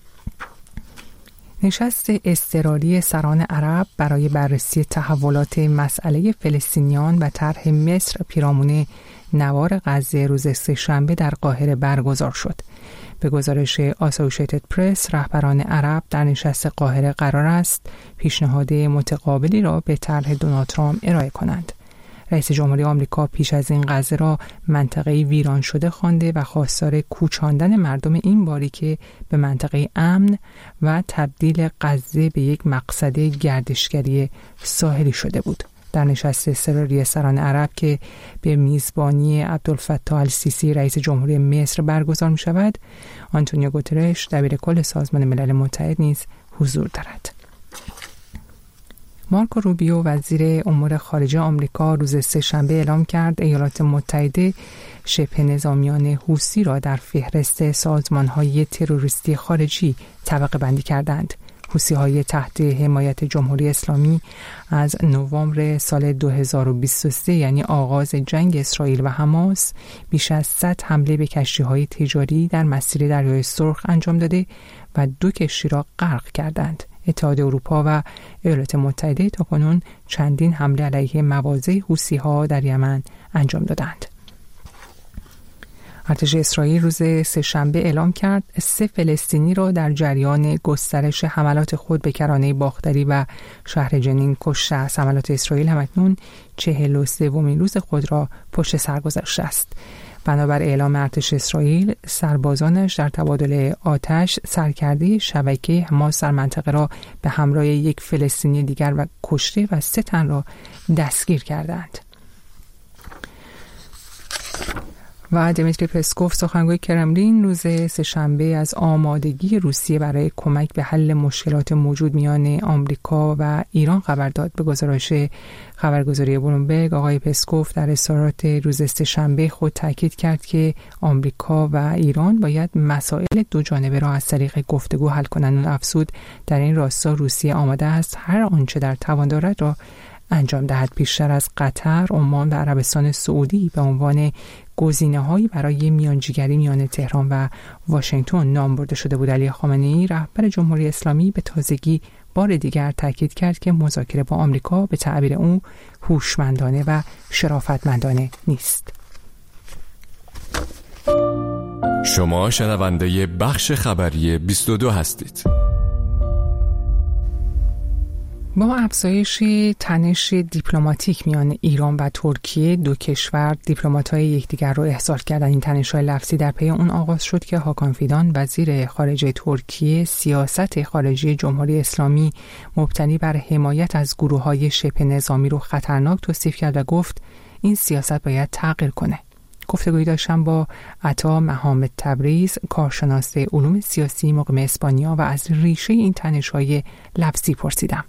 نشست اضطراری سران عرب برای بررسی تحولات مسئله فلسطینیان و طرح مصر پیرامون نوار غزه روز سه‌شنبه در قاهره برگزار شد. به گزارش آسوشیتد پرس، رهبران عرب در نشست قاهره قرار است پیشنهاد متقابلی را به طرح دونالد ترامپ ارائه کنند. رئیس جمهوری آمریکا پیش از این غزه را منطقه ویران شده خوانده و خواستار کوچاندن مردم این باری که به منطقه امن و تبدیل غزه به یک مقصد گردشگری ساحلی شده بود. در نشست اضطراری سران عرب که به میزبانی عبدالفتاح السیسی رئیس جمهوری مصر برگزار می شود، آنتونیو گوترش دبیرکل سازمان ملل متحد نیز حضور دارد. مارکو روبیو وزیر امور خارجه آمریکا روز سه‌شنبه اعلام کرد ایالات متحده شبه نظامیان حوثی را در فهرست سازمان‌های تروریستی خارجی طبقه بندی کردند. حوثی‌های تحت حمایت جمهوری اسلامی از نوامبر سال دو هزار و بیست و سه یعنی آغاز جنگ اسرائیل و حماس بیش از صد حمله به کشتی‌های تجاری در مسیر دریای سرخ انجام داده و دو کشتی را غرق کردند. اتحادیه اروپا و ایالات متحده تاکنون چندین حمله علیه مواضع حوثی‌ها در یمن انجام دادند. ارتش اسرائیل روز سه‌شنبه اعلام کرد سه فلسطینی را در جریان گسترش حملات خود به کرانه باختری و شهر جنین کشته است. حملات اسرائیل همکنون چهل و سومین روز خود را پشت سر گذاشته است. بنابر اعلام ارتش اسرائیل، سربازانش در تبادل آتش سرکرده شبکه حماس در منطقه را به همراه یک فلسطینی دیگر و کشته و سه تن را دستگیر کردند. و دیمیتری پسکوف سخنگوی کرملین روز سه‌شنبه از آمادگی روسیه برای کمک به حل مشکلات موجود میان آمریکا و ایران خبر داد. به گزارش خبرگزاری بلومبرگ، آقای پسکوف در اظهارات روز سه‌شنبه خود تاکید کرد که آمریکا و ایران باید مسائل دو جانبه را از طریق گفتگو حل کنند. افزود در این راستا روسیه آماده است هر آنچه در توان دارد را انجام دهد. پیشتر از قطر، عمان و عربستان سعودی به عنوان گزینه‌هایی برای میانجیگری میان تهران و واشنگتن نام برده شده بود. علی خامنه‌ای رهبر جمهوری اسلامی به تازگی بار دیگر تاکید کرد که مذاکره با آمریکا به تعبیر او هوشمندانه و شرافتمندانه نیست. شما شنونده بخش خبری بیست و دو هستید. با افزایش تنش دیپلماتیک میان ایران و ترکیه، دو کشور دیپلمات‌های یکدیگر را احضار کردند. این تنش‌های لفظی در پی اون آغاز شد که هاکان فیدان وزیر خارجه ترکیه سیاست خارجی جمهوری اسلامی مبتنی بر حمایت از گروه‌های شبه نظامی رو خطرناک توصیف کرد و گفت این سیاست باید تغییر کنه. گفتگویی داشتم با عطا محمد تبریز، کارشناس علوم سیاسی مقیم اسپانیا، و از ریشه این تنش‌های لفظی پرسیدم.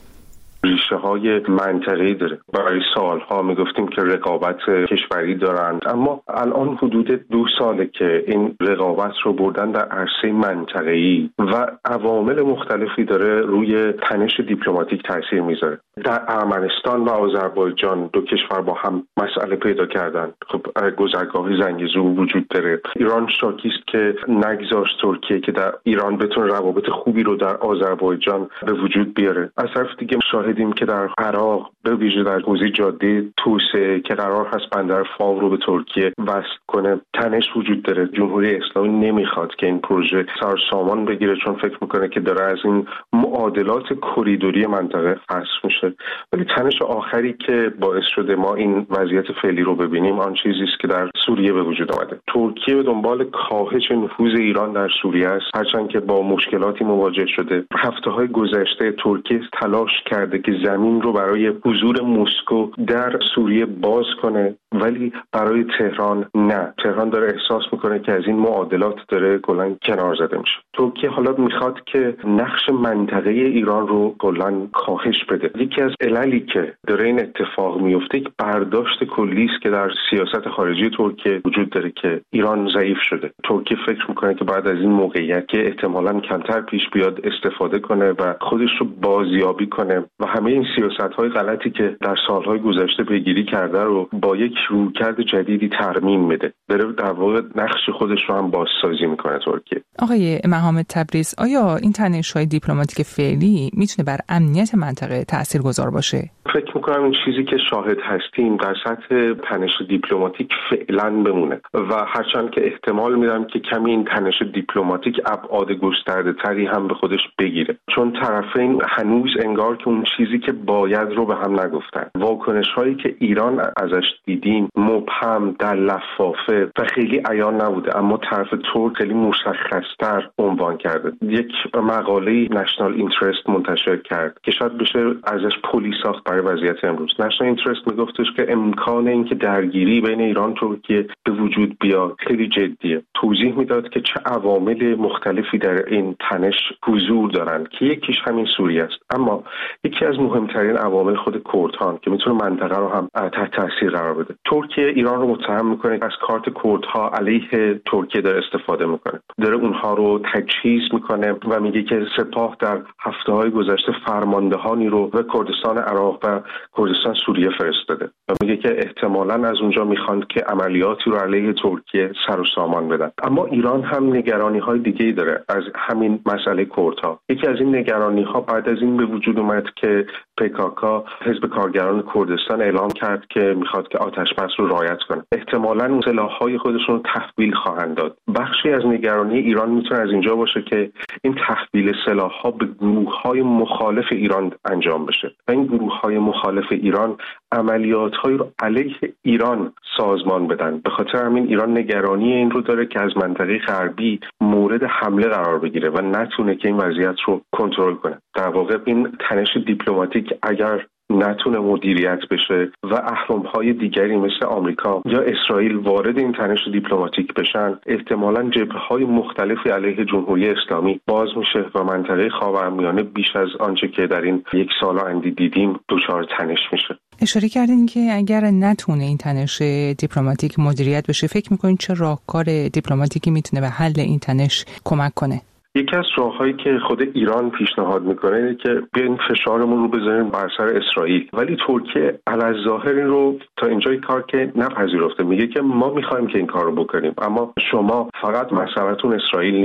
ریشه های منطقه‌ای داره. برای سالها میگفتیم که رقابت کشوری دارند، اما الان حدود دو ساله که این رقابت رو بردن در عرصه منطقه‌ای و عوامل مختلفی داره روی تنش دیپلماتیک تاثیر میذاره. در ارمنستان و آذربایجان دو کشور با هم مسئله پیدا کردن. خب گذرگاه زنگزو وجود داره. ایران شاکی است که نگذاشت ترکیه که در ایران بتونه روابط خوبی رو در آذربایجان به وجود بیاره. از طرف دیگه شاهدیم که در عراق به ویژه در حوزه جاده توسعه که قرار هست بندر فاو رو به ترکیه وصل کنه تنش وجود داره. جمهوری اسلامی نمیخواد که این پروژه سر سامان بگیره، چون فکر میکنه که داره از این معادلات کریدوری منطقه حذف میشه. ولی تنش آخری که باعث شده ما این وضعیت فعلی رو ببینیم آن چیزی است که در سوریه به وجود آمده. ترکیه به دنبال کاهش نفوذ ایران در سوریه است، هرچند که با مشکلاتی مواجه شده. هفته‌های گذشته ترکیه تلاش کرده که زمین رو برای حضور مسکو در سوریه باز کنه، ولی برای تهران نه. تهران داره احساس میکنه که از این معادلات داره کلاً کنار زده میشه. ترکیه حالا میخواد که نقش منطقه ایران رو کلاً کاهش بده. یکی از عللی که داره این اتفاق میفته که برداشت کلی است که در سیاست خارجی ترکیه وجود داره که ایران ضعیف شده. ترکیه فکر میکنه که بعد از این موقعیت که احتمالاً کمتر پیش بیاد استفاده کنه و خودش رو بازیابی کنه و همه این سیاست‌های غلطی که در سالهای گذشته پیگیری کرده رو با یک رویکرد جدیدی ترمیم بده. داره در واقع نقش خودش رو هم بازسازی میکنه ترکیه. آقای محمد تبریز، آیا این تنش‌های دیپلماتیک فعلی میتونه بر امنیت منطقه تاثیرگذار باشه؟ فکر میکنم این چیزی که شاهد هستیم در سطح تنش دیپلماتیک فعلا بمونه و هرچند که احتمال میدم که کمی این تنش دیپلماتیک ابعاد گسترده تری هم به خودش بگیره، چون طرفین هنوز انگار که اون چیزی که باید رو به هم نگفتن. واکنش هایی که ایران ازش دیدیم مبهم، در لفافه و خیلی عیان نبوده، اما طرف ترک خیلی مشخص‌تر عنوان کرده. یک مقاله نشنال اینترست منتشر کرد که شاید بشه ازش پلی ساخت برای وضعیت امروز. نشنال اینترست میگفتش که امکان اینکه درگیری بین ایران و ترکیه به وجود بیاد خیلی جدیه. توضیح میداد که چه عوامل مختلفی در این تنش حضور دارند که یکیش همین سوریه است، اما یکی از مهمترین عوامل خود کردها که میتونه منطقه رو هم تحت تاثیر قرار بده. ترکیه ایران رو متهم میکنه از کارت کردها علیه ترکیه داره استفاده میکنه، داره اونها رو تجهیز میکنه و میگه که سپاه در هفته‌های گذشته فرماندهانی رو به کردستان عراق و کردستان سوریه فرستاده و میگه که احتمالاً از اونجا میخوان که عملیاتی رو علیه ترکیه سر و سامان بدن. اما ایران هم نگرانی‌های دیگه‌ای داره از همین مسئله کردها. یکی از این نگرانی‌ها بعد از این به وجود اومد که پکاکا حزب کارگران کردستان اعلام کرد که میخواد که آتشبس رو رعایت کنه. احتمالاً سلاح‌های خودشون رو تحویل خواهند داد. بخشی از نگرانی ایران میتونه از اینجا باشه که این تحویل سلاح‌ها به گروه‌های مخالف ایران انجام بشه و این گروه‌های مخالف ایران عملیات‌هایی رو علیه ایران سازمان بدن. به خاطر همین ایران نگرانی این رو داره که از منطقه غربی مورد حمله قرار بگیره و نتونه که این وضعیت رو کنترل کنه. در واقع این تنش دیپلماتیک اگر نتونه مدیریت بشه و اهرم‌های دیگری مثل آمریکا یا اسرائیل وارد این تنش دیپلماتیک بشن، احتمالاً جبهه‌های مختلفی علیه جمهوری اسلامی باز میشه و منطقه خاورمیانه بیش از آنچه که در این یک سال اندی دیدیم دچار تنش میشه. اشاره کردین که اگر نتونه این تنش دیپلماتیک مدیریت بشه، فکر می‌کنین چه راهکار دیپلماتیکی میتونه به حل این تنش کمک کنه؟ یکی از راه‌هایی که خود ایران پیشنهاد میکنه اینه که بیاین فشارمون رو بذاریم بر سر اسرائیل، ولی ترکیه علی‌الظاهر این رو تا اینجای کار که نپذیرفته. میگه که ما میخوایم که این کار رو بکنیم، اما شما فقط مسئله‌تون اسرائیل نیست.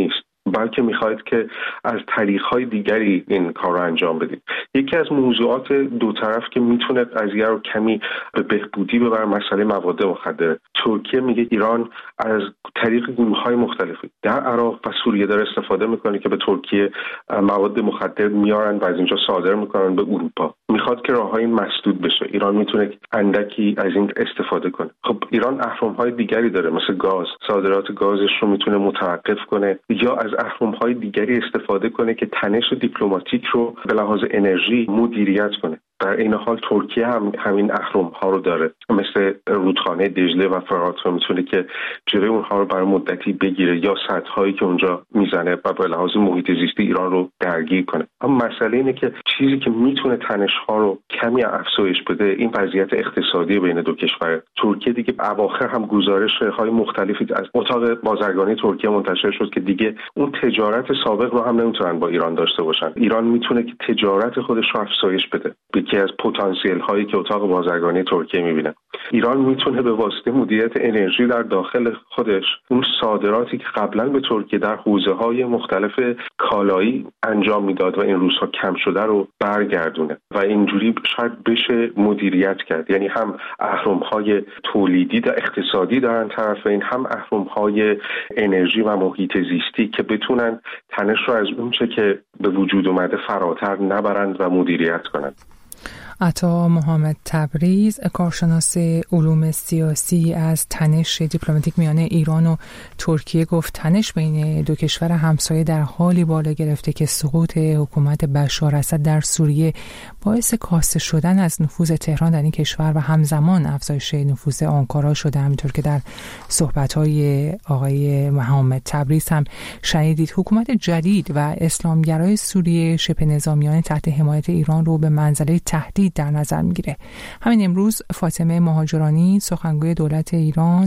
بلکه میخواید که از طریق‌های دیگری این کار رو انجام بدید. یکی از موضوعات دو طرف که میتونه قضیه رو کمی به بهبودی ببره مسئله مواد مخدره. ترکیه میگه ایران از طریق گروه‌های مختلفی در عراق و سوریه داره استفاده میکنه که به ترکیه مواد مخدر میارن و از اینجا صادر میکنن به اروپا. میخواد که راههای مسدود بشه. ایران میتونه اندکی از این استفاده کنه. خب ایران اهرم‌های دیگری داره، مثل گاز. صادرات گازش رو میتونه متوقف کنه یا از اهرم‌های دیگری استفاده کنه که تنش دیپلماتیک رو به لحاظ انرژی مدیریت کنه. در این حال ترکیه هم همین اهرم‌ها رو داره، مثل رودخانه دجله و فرات، رو میتونه که جلوی اونها رو برای مدتی بگیره یا سدهایی که اونجا میزنه و به لحاظ محیط زیستی ایران رو درگیر کنه. اما مسئله اینه که چیزی که میتونه تنش‌ها رو کمی افزایش بده این وضعیت اقتصادی بین دو کشور. ترکیه دیگه اواخر هم گزارش‌های مختلفی از اتاق بازرگانی ترکیه منتشر شد که دیگه اون تجارت سابق رو هم نمیتونن با ایران داشته باشن. ایران میتونه که تجارت خودش رو افزایش بده. یکی از پتانسیل هایی که اتاق بازرگانی ترکیه میبینه. ایران میتونه به واسطه مدیریت انرژی در داخل خودش اون صادراتی که قبلا به ترکیه در حوزه های مختلف کالایی انجام میداد و این روزها کم شده رو برگردونه و اینجوری شاید بشه مدیریت کرد. یعنی هم اهرم های تولیدی و اقتصادی دارن طرفین، هم اهرم های انرژی و محیط زیستی که بتونن تنش رو از اون چه که به وجود اومده فراتر نبرند و مدیریت کنند. عطا محمد تبریز، کارشناس علوم سیاسی، از تنش دیپلماتیک میان ایران و ترکیه گفت تنش بین دو کشور همسایه در حالی بالا گرفته که سقوط حکومت بشار اسد در سوریه باعث کاسته شدن از نفوذ تهران در این کشور و همزمان افزایش نفوذ آنکارا شده. همینطور که در صحبت‌های آقای محمد تبریز هم شنیدید، حکومت جدید و اسلامگرای سوریه شبه نظامیان تحت حمایت ایران رو به منزله تهدید در نظر میگیره. همین امروز فاطمه مهاجرانی سخنگوی دولت ایران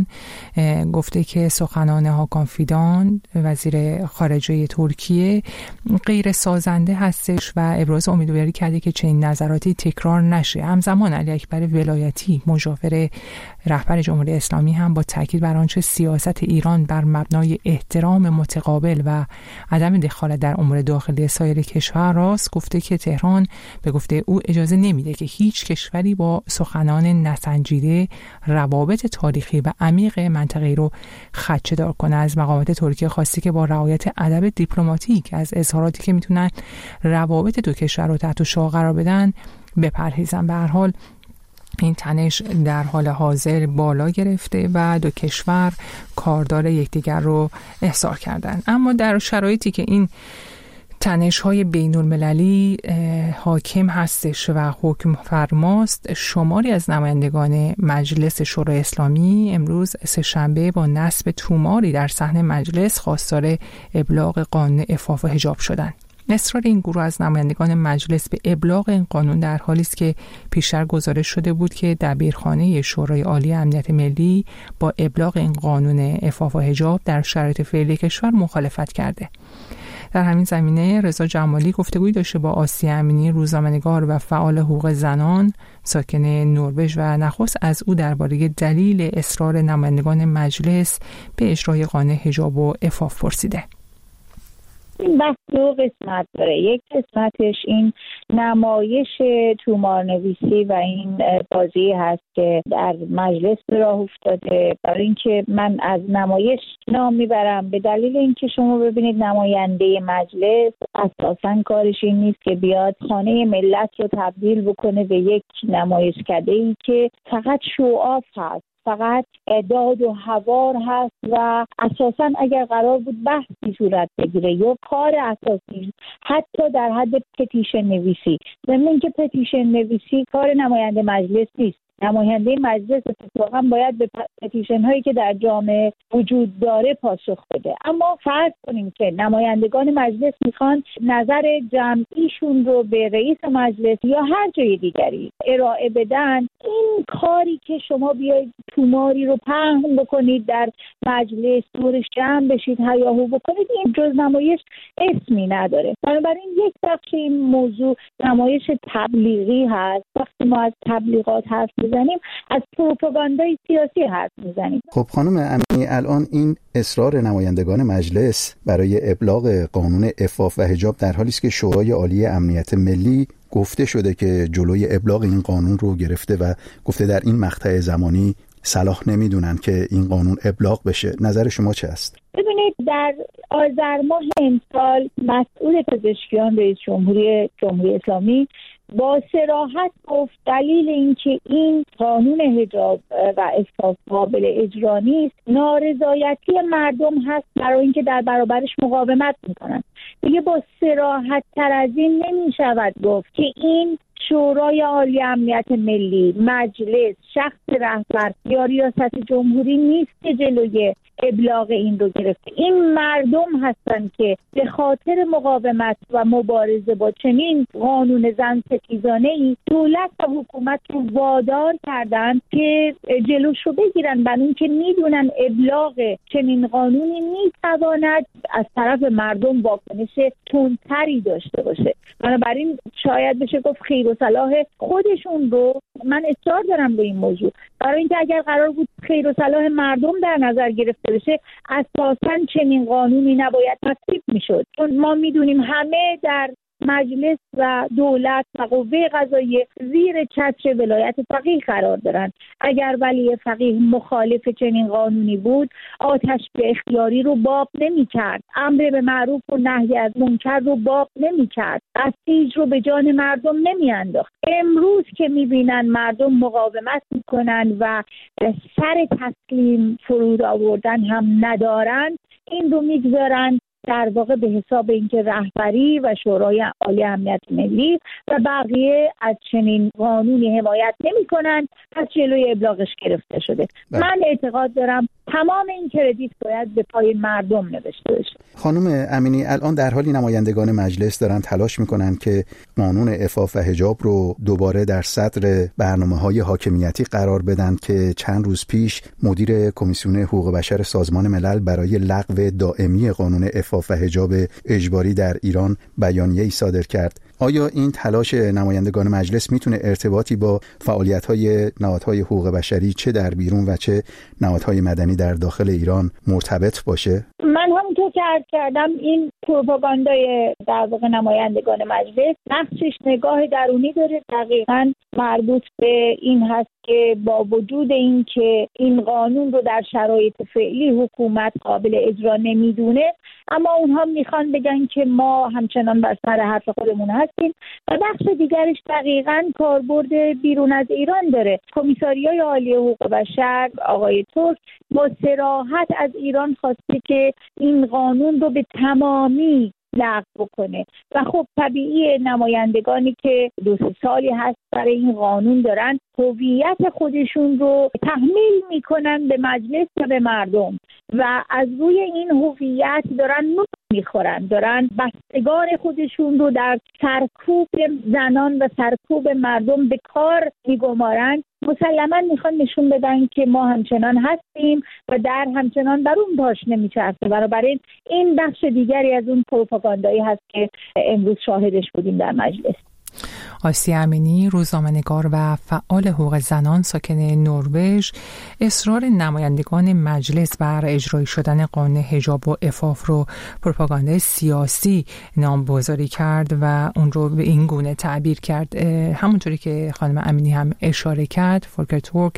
گفته که سخنان هاکان فیدان وزیر خارجه ترکیه غیر سازنده هستش و ابراز امیدواری کرده که چنین نظراتی تکرار نشه. همزمان علی اکبر ولایتی مشاور رهبر جمهوری اسلامی هم با تاکید بر آنچه سیاست ایران بر مبنای احترام متقابل و عدم دخالت در امور داخلی سایر کشور راست گفته که تهران به گفته او اجازه نمیده که هیچ کشوری با سخنان نسنجیده روابط تاریخی و عمیق منطقه‌ای رو خدشه‌دار کنه. از مقامات ترکیه خواسته که با رعایت ادب دیپلماتیک از اظهاراتی که میتونن روابط دو کشور رو تحت شعاع قرار بدن بپرهیزن. به هر حال این تنش در حال حاضر بالا گرفته و دو کشور کاردار یکدیگر رو احضار کردن. اما در شرایطی که این تنش‌های بین‌المللی حاکم هستش و حکم فرماست، شماری از نمایندگان مجلس شورای اسلامی امروز سه‌شنبه با نصب توماری در صحن مجلس خواستار ابلاغ قانون عفاف و حجاب شدند. اصرار این گروه از نمایندگان مجلس به ابلاغ این قانون در حالی است که پیشتر گزارش شده بود که دبیرخانه شورای عالی امنیت ملی با ابلاغ این قانون عفاف و حجاب در شرایط فعلی کشور مخالفت کرده. در همین زمینه رضا جمالی گفتگویی داشته با آسیه امینی، روزنامه‌نگار و فعال حقوق زنان ساکن نروژ و نخست از او درباره دلیل اصرار نمایندگان مجلس به اجرای قانون حجاب و عفاف پرسیده. این بحث دو قسمت داره. یک قسمتش این نمایش تومارنویسی و این بازی هست که در مجلس به راه افتاده. برای اینکه من از نمایش نام میبرم به دلیل اینکه شما ببینید نماینده مجلس اساساً کارش این نیست که بیاد خانه ملت رو تبدیل بکنه به یک نمایشکده‌ای که فقط شوآف هست، فقط داد و هوار هست و اساساً اگر قرار بود بحثی صورت بگیره یا کار اساسی حتی در حد پتیشن نویسی، ضمن اینکه پتیشن نویسی کار نماینده مجلس نیست. نماینده مجلس اتفاقا باید به پتیشن هایی که در جامعه وجود داره پاسخ بده. اما فرض کنیم که نمایندگان مجلس میخوان نظر جمعیشون رو به رئیس مجلس یا هر جای دیگری ارائه بدن. این کاری که شما بیاید توماری رو پهن بکنید در مجلس، دورش جمع بشید، هیاهو بکنید، این جز نمایش اسمی نداره. بنابراین یک بخش این موضوع نمایش تبلیغی هست. وقتی ما از تبلیغات حرف بزنیم، از پروپاگاندای سیاسی حرف میزنیم. خب خانم امینی، الان این اصرار نمایندگان مجلس برای ابلاغ قانون عفاف و حجاب در حالی است که شورای عالی امنیت ملی گفته شده که جلوی ابلاغ این قانون رو گرفته و گفته در این مقطع زمانی صلاح نمیدونن که این قانون ابلاغ بشه. نظر شما چه است؟ ببینید، در آذر ماه امسال مسئول پزشکیان رئیس جمهوری جمهوری اسلامی با صراحت گفت دلیل اینکه این قانون حجاب و عفاف قابل اجرا نیست نارضایتی مردم هست برای اینکه در برابرش مقاومت میکنن. دیگه با صراحت تر از این نمیشود گفت که این شورای عالی امنیت ملی، مجلس، شخص رهبر یا ریاست جمهوری نیست که جلوی ابلاغ این رو گرفته. این مردم هستند که به خاطر مقاومت و مبارزه با چنین قانون زن ستیزانه‌ای دولت و حکومت رو وادار کردند که جلوش رو بگیرن، برای اینکه میدونن ابلاغ چنین قانونی میتواند از طرف مردم واکنش تندتری داشته باشه. بنابراین شاید بشه گفت خیر و صلاح خودشون رو، من اصرار دارم به این موضوع، برای اینکه اگر قرار بود خیر و صلاح مردم در نظر گرفته بشه اساساً چنین قانونی نباید تصویب میشد، چون ما میدونیم همه در مجلس و دولت و قوه قضاییه زیر چتر ولایت فقیه قرار دارن. اگر ولی فقیه مخالف چنین قانونی بود آتش به اختیاری رو باب نمی کرد، امر به معروف و نهی از منکر رو باب نمی کرد، بسیج رو به جان مردم نمی انداخت. امروز که می بینن مردم مقاومت می کنن و سر تسلیم فرود آوردن هم ندارن، این رو می گذارن در واقع به حساب اینکه رهبری و شورای عالی امنیت ملی و بقیه از چنین قانونی حمایت نمی‌کنند، پس جلوی ابلاغش گرفته شده. بله. من اعتقاد دارم تمام این کردیت باید به پای مردم نوشته بشه. خانم امینی، الان در حالی نمایندگان مجلس دارن تلاش میکنن که قانون عفاف و حجاب رو دوباره در صدر برنامه‌های حاکمیتی قرار بدن که چند روز پیش مدیر کمیسیون حقوق بشر سازمان ملل برای لغو دائمی قانون عفاف و حجاب اجباری در ایران بیانیه‌ای صادر کرد. آیا این تلاش نمایندگان مجلس میتونه ارتباطی با فعالیت‌های نهادهای حقوق بشری چه در بیرون و چه نهادهای مدنی در داخل ایران مرتبط باشه؟ من همونطور که عرض کردم این پروپاگاندای در واقع نمایندگان مجلس نقشش نگاه درونی داره، دقیقاً مربوط به این هست که با وجود این که این قانون رو در شرایط فعلی حکومت قابل اجرا نمیدونه، اما اونها میخوان بگن که ما همچنان بر سر حرف خودمون هستیم و بخش دیگرش دقیقاً کاربرد بیرون از ایران داره. کمیساریای عالی حقوق بشر آقای ترک با صراحت از ایران خواسته که این قانون رو به تمامی لغو بکنه و خب طبیعی نمایندگانی که دو سه سالی هست برای این قانون دارن هویت خودشون رو تحمیل میکنن به مجلس و به مردم و از روی این هویت دارن نوک میخورن، دارن بستگان خودشون رو در سرکوب زنان و سرکوب مردم به کار میگمارن. مسلما میخوان نشون بدن که ما همچنان هستیم و در همچنان بر اون پاش نمیچرخه. بنابراین این بخش دیگری از اون پروپاگاندایی هست که امروز شاهدش بودیم در مجلس. آسیه امینی، روزنامه‌نگار و فعال حقوق زنان ساکن نروژ، اصرار نمایندگان مجلس بر اجرایی شدن قانون حجاب و عفاف رو پروپاگاندای سیاسی نامگذاری کرد و اون رو به این گونه تعبیر کرد. همونطوری که خانم امینی هم اشاره کرد، فولکر تورک،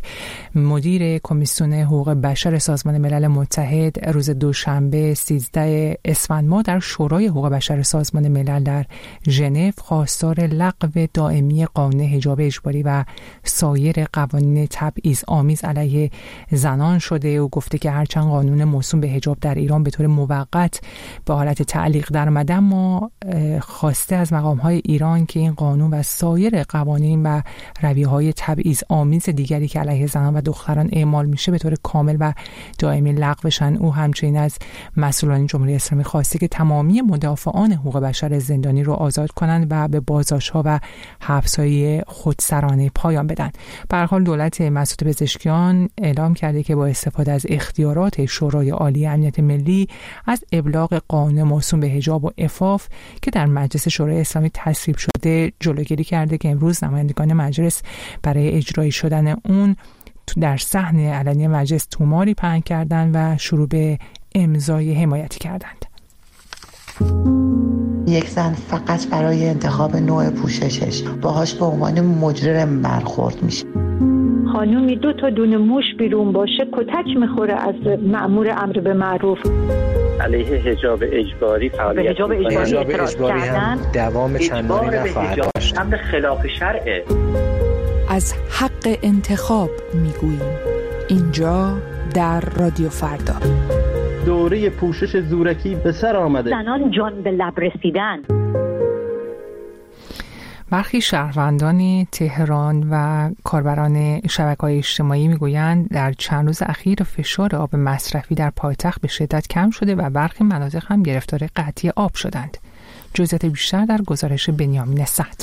مدیر کمیسیون حقوق بشر سازمان ملل متحد، روز دوشنبه سیزده اسفند ماه در شورای حقوق بشر سازمان ملل در ژنو خواستار لغو دائمی قانون حجاب اجباری و سایر قوانین تبعیض آمیز علیه زنان شده و گفته که هرچند قانون موسوم به حجاب در ایران به طور موقت به حالت تعلیق در اومده، اما خواسته از مقام‌های ایران که این قانون و سایر قوانین و رویه‌های تبعیض آمیز دیگری که علیه زنان و دختران اعمال میشه به طور کامل و دائمی لغو بشن. او همچنین از مسئولان جمهوری اسلامی خواسته که تمامی مدافعان حقوق بشر زندانی رو آزاد کنند و به بازداشت‌ها و حبس‌های خودسرانه پایان بدن. به هر حال دولت مسعود پزشکیان اعلام کرده که با استفاده از اختیارات شورای عالی امنیت ملی از ابلاغ قانون موسوم به حجاب و عفاف که در مجلس شورای اسلامی تصویب شده جلوگیری کرده که امروز نمایندگان مجلس برای اجرایی شدن اون در صحن علنی مجلس توماری پهن کردند و شروع به امضای حمایتی کردند. یک زن فقط برای انتخاب نوع پوششش باهاش به عنوان مجرم برخورد میشه. خانومی دو تا دونه موش بیرون باشه کتک میخوره از مأمور امر به معروف. علیه حجاب اجباری فعالیت حجاب اجباری, اجباری هم دوام چندانی نخواهد داشت. امر خلاف شرعه. از حق انتخاب میگوییم اینجا در رادیو فردا. دوره پوشش زورکی به سر آمده. زنان جان به لب رسیدن. برخی شهروندان تهران و کاربران شبکه‌های اجتماعی میگویند در چند روز اخیر فشار آب مصرفی در پایتخت به شدت کم شده و برخی مناطق هم گرفتار قحطی آب شدند. جزئیات بیشتر در گزارش بنیامین صدر.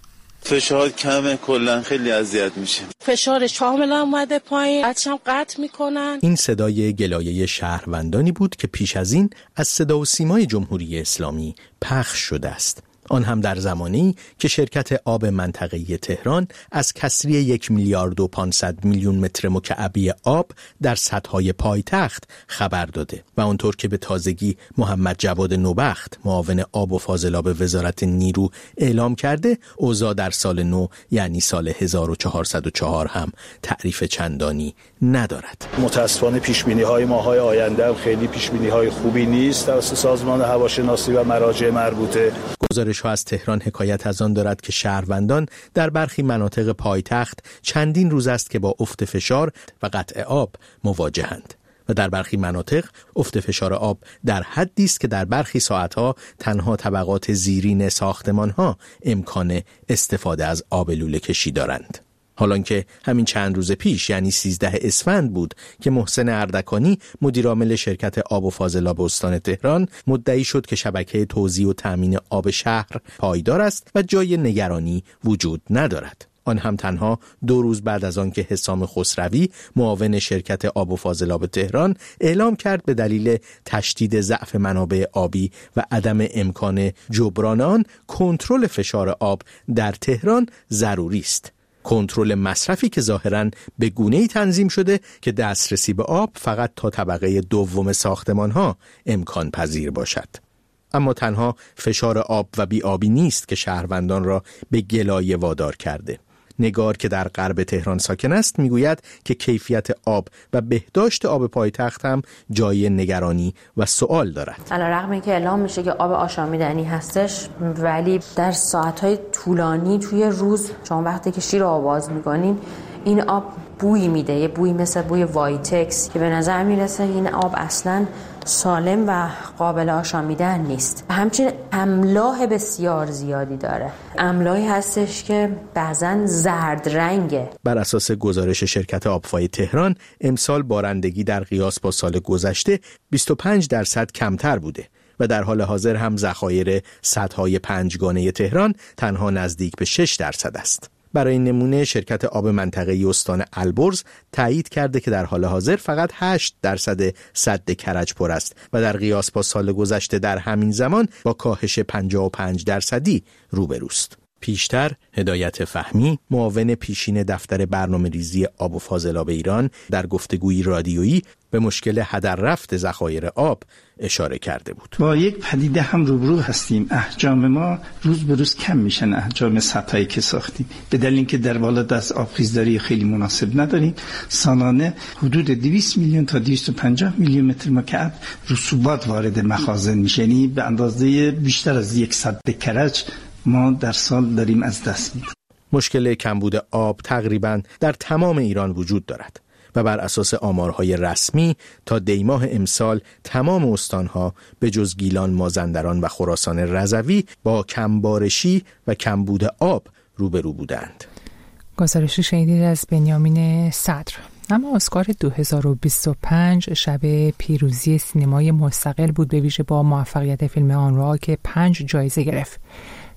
فشار کمه، کلا خیلی اذیت میشه. فشارش کاملا اومده پایین، بعدش هم قطع میکنن. این صدای گلایه شهروندانی بود که پیش از این از صدا و سیمای جمهوری اسلامی پخش شده است. آن هم در زمانی که شرکت آب منطقه‌ای تهران از کسری یک میلیارد و پانصد میلیون متر مکعبی آب در سدهای پایتخت خبر داده و آنطور که به تازگی محمد جواد نوبخت معاون آب و فاضلاب وزارت نیرو اعلام کرده، اوضاع در سال نو یعنی سال هزار و چهارصد و چهار هم تعریف چندانی ندارد. متاسفانه پیشبینی‌های ماهای آینده خیلی پیشبینی‌های خوبی نیست توسط سازمان هواشناسی و مراجع مربوطه. گزارش ها از تهران حکایت از آن دارد که شهروندان در برخی مناطق پایتخت چندین روز است که با افت فشار و قطع آب مواجهند و در برخی مناطق افت فشار آب در حدی است که در برخی ساعتها تنها طبقات زیرین ساختمان‌ها امکان استفاده از آب لوله کشی دارند. حالان که همین چند روز پیش یعنی سیزده اسفند بود که محسن اردکانی مدیرعامل شرکت آب و فاضلاب استان تهران مدعی شد که شبکه توزیع و تامین آب شهر پایدار است و جای نگرانی وجود ندارد. آن هم تنها دو روز بعد از آن که حسام خسروی معاون شرکت آب و فاضلاب تهران اعلام کرد به دلیل تشدید ضعف منابع آبی و عدم امکان جبران آن کنترل فشار آب در تهران ضروری است. کنترل مصرفی که ظاهراً به گونه‌ای تنظیم شده که دسترسی به آب فقط تا طبقه دوم ساختمان‌ها امکان پذیر باشد. اما تنها فشار آب و بی‌آبی نیست که شهروندان را به گلایه وادار کرده. نگار که در غرب تهران ساکن است میگوید که کیفیت آب و بهداشت آب پایتخت هم جای نگرانی و سوال دارد. علیرغم اینکه اعلام میشه که آب آشامیدنی هستش، ولی در ساعت‌های طولانی توی روز شما وقتی که شیر آب باز می‌کنین این آب بوی میده، یه بوی مثل بوی وایتکس که به نظر میرسه این آب اصلاً سالم و قابل آشامیدن نیست. همچنین املاح بسیار زیادی داره. املاحی هستش که بعضن زرد رنگه. بر اساس گزارش شرکت آبفای تهران امسال بارندگی در قیاس با سال گذشته بیست و پنج درصد کمتر بوده و در حال حاضر هم ذخایر سدهای پنجگانه تهران تنها نزدیک به شش درصد است. برای نمونه شرکت آب منطقه‌ای استان البرز تایید کرده که در حال حاضر فقط هشت درصد سد کرج پر است و در قیاس با سال گذشته در همین زمان با کاهش پنجاه و پنج درصدی روبروست. پیشتر هدایت فهمی معاون پیشین دفتر برنامه‌ریزی آب و فاضلاب ایران در گفتگوی رادیویی به مشکل هدر رفت ذخایر آب اشاره کرده بود. با یک پدیده هم روبرو هستیم. احجام ما روز به روز کم میشن، احجام سطحی که ساختیم، به دلیل اینکه در بالا دست آبخیزداری خیلی مناسب نداریم. سالانه حدود دویست میلیون تا دویست و پنجاه میلیون متر مکعب رسوبات وارد مخازن میشه، یعنی به اندازه بیشتر از یک سد کرج ما در سال داریم از دست میدیم. مشکل کمبود آب تقریباً در تمام ایران وجود دارد و بر اساس آمارهای رسمی تا دیماه امسال تمام استانها به جز گیلان، مازندران و خراسان رضوی با کمبارشی و کمبود آب روبرو بودند. گزارشی شنیدید از بنیامین صدر. اما اسکار دو هزار و بیست و پنج شب پیروزی سینمای مستقل بود، به ویژه با موفقیت فیلم آن را که پنج جایزه گرفت.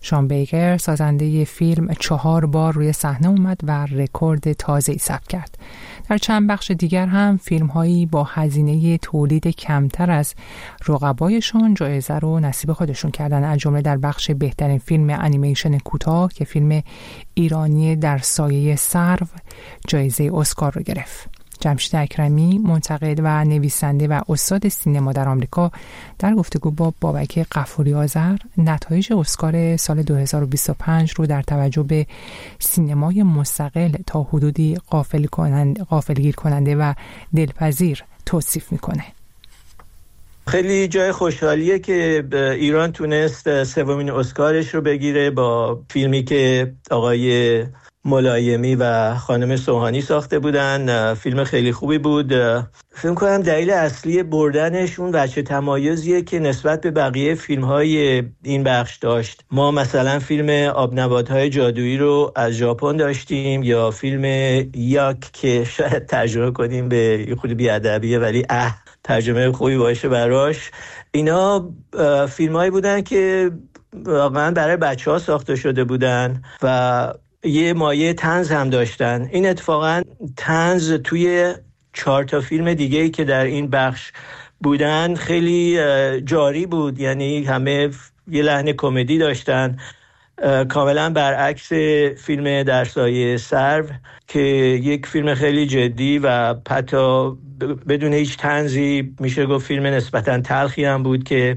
شان بیگر سازنده فیلم چهار بار روی صحنه اومد و رکورد تازه‌ای ثبت کرد. در چند بخش دیگر هم فیلم‌هایی با هزینه تولید کمتر از رقبایشان جایزه رو نصیب خودشون کردن، از جمله در بخش بهترین فیلم انیمیشن کوتاه که فیلم ایرانی در سایه سرو جایزه اسکار رو گرفت. جمشید اکرمی، منتقد و نویسنده و استاد سینما در آمریکا، در گفتگو با بابک غفوری آذر نتایج اسکار سال دو هزار و بیست و پنج رو در توجه به سینمای مستقل تا حدودی غافل کننده، غافلگیر کننده و دلپذیر توصیف میکنه. خیلی جای خوشحالیه که ایران تونست سومین اسکارش رو بگیره با فیلمی که آقای ملایمی و خانم سوهانی ساخته بودن. فیلم خیلی خوبی بود. فکر کنم دلیل اصلی بردنش اون وجه تمایزیه که نسبت به بقیه فیلم‌های این بخش داشت. ما مثلا فیلم آبنبات‌های جادویی رو از ژاپن داشتیم، یا فیلم یاک که شاید ترجمه کنیم به یه خود بی‌ادبیه ولی اه ترجمه خوبی باشه براش. اینا فیلم‌هایی بودن که واقعا برای بچه‌ها ساخته شده بودن و یه مایه طنز هم داشتن. این اتفاقا طنز توی چهار تا فیلم دیگه‌ای که در این بخش بودن خیلی جاری بود، یعنی همه یه لحن کمدی داشتن، کاملا برعکس فیلم در سایه سرو که یک فیلم خیلی جدی و حتی بدون هیچ طنزی میشه گفت فیلم نسبتا تلخی هم بود که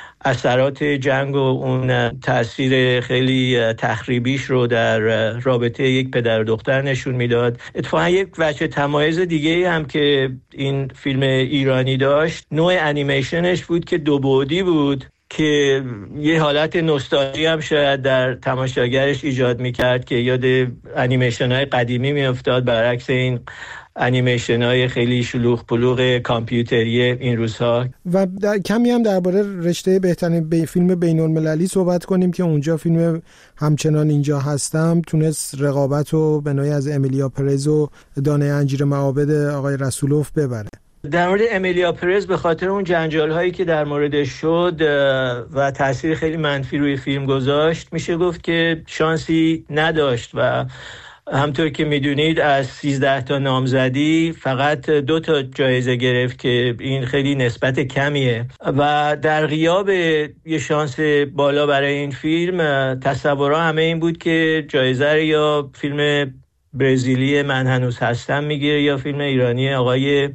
اثرات جنگ و اون تأثیر خیلی تخریبیش رو در رابطه یک پدر و دختر نشون میداد. اتفاقا یک وجه تمایز دیگه هم که این فیلم ایرانی داشت نوع انیمیشنش بود که دو بعدی بود که یه حالت نوستالژی هم شاید در تماشاگرش ایجاد میکرد که یاد انیمیشن های قدیمی میافتاد، برعکس این انیمیشن های خیلی شلوغ پلوغ کامپیوتری این روزها. و در کمی هم درباره رشته بهترین بی فیلم بین المللی صحبت کنیم که اونجا فیلم همچنان اینجا هستم تونست رقابت رو به نوعی از امیلیا پرز و دانه انجیر معابد آقای رسولوف ببره. در مورد امیلیا پرز به خاطر اون جنجال هایی که در موردش شد و تاثیر خیلی منفی روی فیلم گذاشت میشه گفت که شانسی نداشت و همطور که میدونید از سیزده تا نامزدی فقط دو تا جایزه گرفت که این خیلی نسبت کمیه و در غیاب یه شانس بالا برای این فیلم تصورها همه این بود که جایزه رو یا فیلم برزیلی من هنوز هستم میگیره یا فیلم ایرانی آقای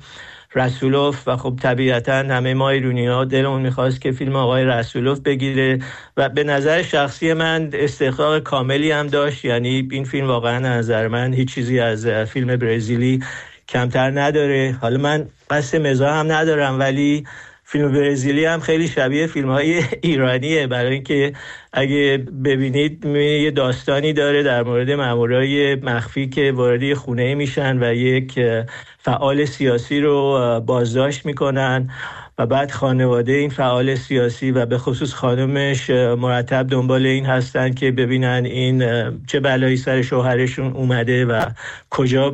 رسولوف و خب طبیعتا همه ما ایرانی‌ها دلمون می‌خواست که فیلم آقای رسولوف بگیره و به نظر شخصی من استحقاق کاملی هم داشت. یعنی این فیلم واقعا نظر من هیچ چیزی از فیلم برزیلی کمتر نداره. حالا من قصد مزاح هم ندارم ولی فیلم برزیلی هم خیلی شبیه فیلم‌های ایرانیه، برای اینکه اگه ببینید یه داستانی داره در مورد مامورای مخفی که وارد خونه میشن و یک فعال سیاسی رو بازداشت میکنن و بعد خانواده این فعال سیاسی و به خصوص خانمش مرتب دنبال این هستن که ببینن این چه بلایی سر شوهرشون اومده و کجا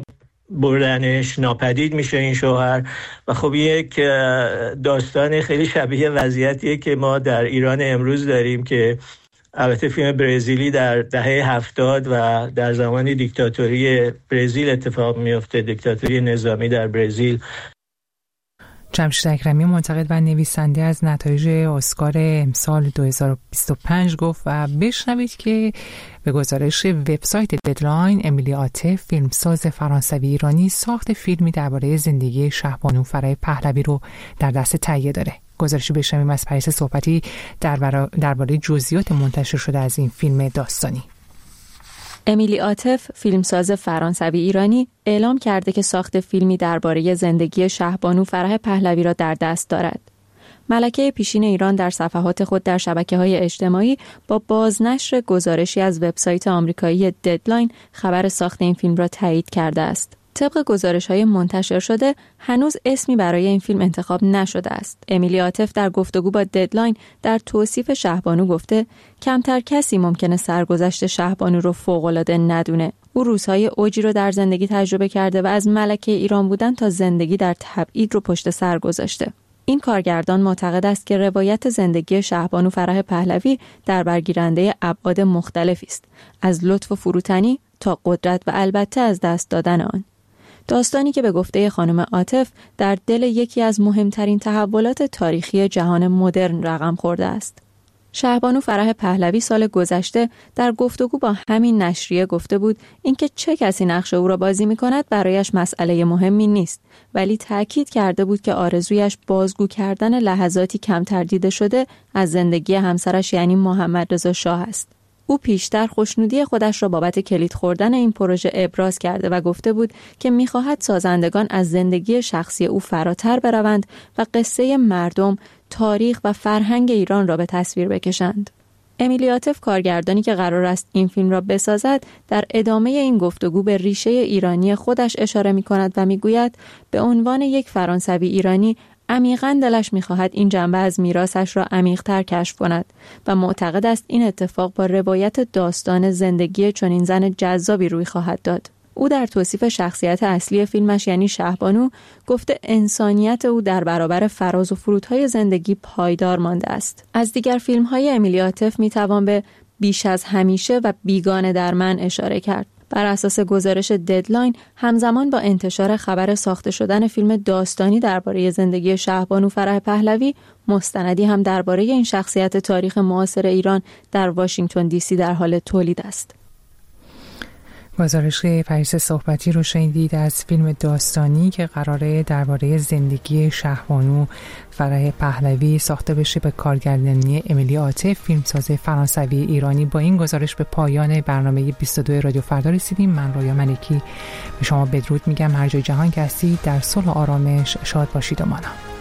بردنش، ناپدید میشه این شوهر. و خب یک داستان خیلی شبیه وضعیتیه که ما در ایران امروز داریم که البته فیلم برزیلی در دهه هفتاد و در زمان دیکتاتوری برزیل اتفاق میفته، دیکتاتوری نظامی در برزیل. جمشید اکرمی منتقد و نویسنده از نتایج اسکار امسال دو هزار و بیست و پنج گفت و بشنوید که به گزارش وبسایت ددلاین امیلی عاطف فیلمساز فرانسوی ایرانی ساخت فیلمی درباره زندگی شهبانو فرح پهلوی رو در دست تهیه داره. گزارشی بشنویم از پریسا صحبتی درباره جزئیات منتشر شده از این فیلم داستانی. امیلی عاطف فیلمساز فرانسوی ایرانی اعلام کرده که ساخت فیلمی درباره زندگی شهبانو فرح پهلوی را در دست دارد. ملکه پیشین ایران در صفحات خود در شبکه‌های اجتماعی با بازنشر گزارشی از وبسایت آمریکایی ددلاین خبر ساخت این فیلم را تایید کرده است. طبق گزارش‌های منتشر شده هنوز اسمی برای این فیلم انتخاب نشده است. امیلی عاطف در گفتگو با ددلاین در توصیف شهبانو گفته کمتر کسی ممکنه سرگذشت شهبانو رو فوق‌العاده ندونه. او روزهای اوجی رو در زندگی تجربه کرده و از ملکه ایران بودن تا زندگی در تبعید رو پشت سر گذاشته. این کارگردان معتقد است که روایت زندگی شهبانو فرح پهلوی در برگیرنده ابعاد مختلفی است، از لطف و فروتنی تا قدرت و البته از دست دادن آن. داستانی که به گفته خانم عاطف در دل یکی از مهمترین تحولات تاریخی جهان مدرن رقم خورده است. شهبانو فرح پهلوی سال گذشته در گفتگو با همین نشریه گفته بود اینکه چه کسی نقش او را بازی می‌کند برایش مسئله مهمی نیست، ولی تأکید کرده بود که آرزویش بازگو کردن لحظاتی کمتر دیده شده از زندگی همسرش یعنی محمد رضا شاه است. او پیشتر خوشنودی خودش را بابت کلید خوردن این پروژه ابراز کرده و گفته بود که می‌خواهد سازندگان از زندگی شخصی او فراتر بروند و قصه مردم، تاریخ و فرهنگ ایران را به تصویر بکشند. امیلی عاطف کارگردانی که قرار است این فیلم را بسازد در ادامه این گفتگو به ریشه ایرانی خودش اشاره می‌کند و می‌گوید به عنوان یک فرانسوی ایرانی عمیقاً دلش می‌خواهد این جنبه از میراثش را عمیق‌تر کشف کند و معتقد است این اتفاق با روایت داستان زندگی چنین زن جذابی روی خواهد داد. او در توصیف شخصیت اصلی فیلمش یعنی شهبانو گفته انسانیت او در برابر فراز و فرودهای زندگی پایدار مانده است. از دیگر فیلم‌های امیلی عاطف می‌توان به بیش از همیشه و بیگانه در من اشاره کرد. بر اساس گزارش ددلاین همزمان با انتشار خبر ساخته شدن فیلم داستانی درباره زندگی شهبانو فرح پهلوی، مستندی هم درباره این شخصیت تاریخ معاصر ایران در واشنگتن دی سی در حال تولید است. گزارش پریسا صحبتی رو شنیدید از فیلم داستانی که قراره درباره زندگی شهبانو فرح پهلوی ساخته بشه به کارگردانی امیلی عاطف، فیلمساز فرانسوی ایرانی. با این گزارش به پایان برنامه بیست و دو رادیو فردا رسیدیم. من رویا ملکی به شما بدرود میگم. هر جای جهان که هستید در صلح و آرامش شاد باشید و مانا.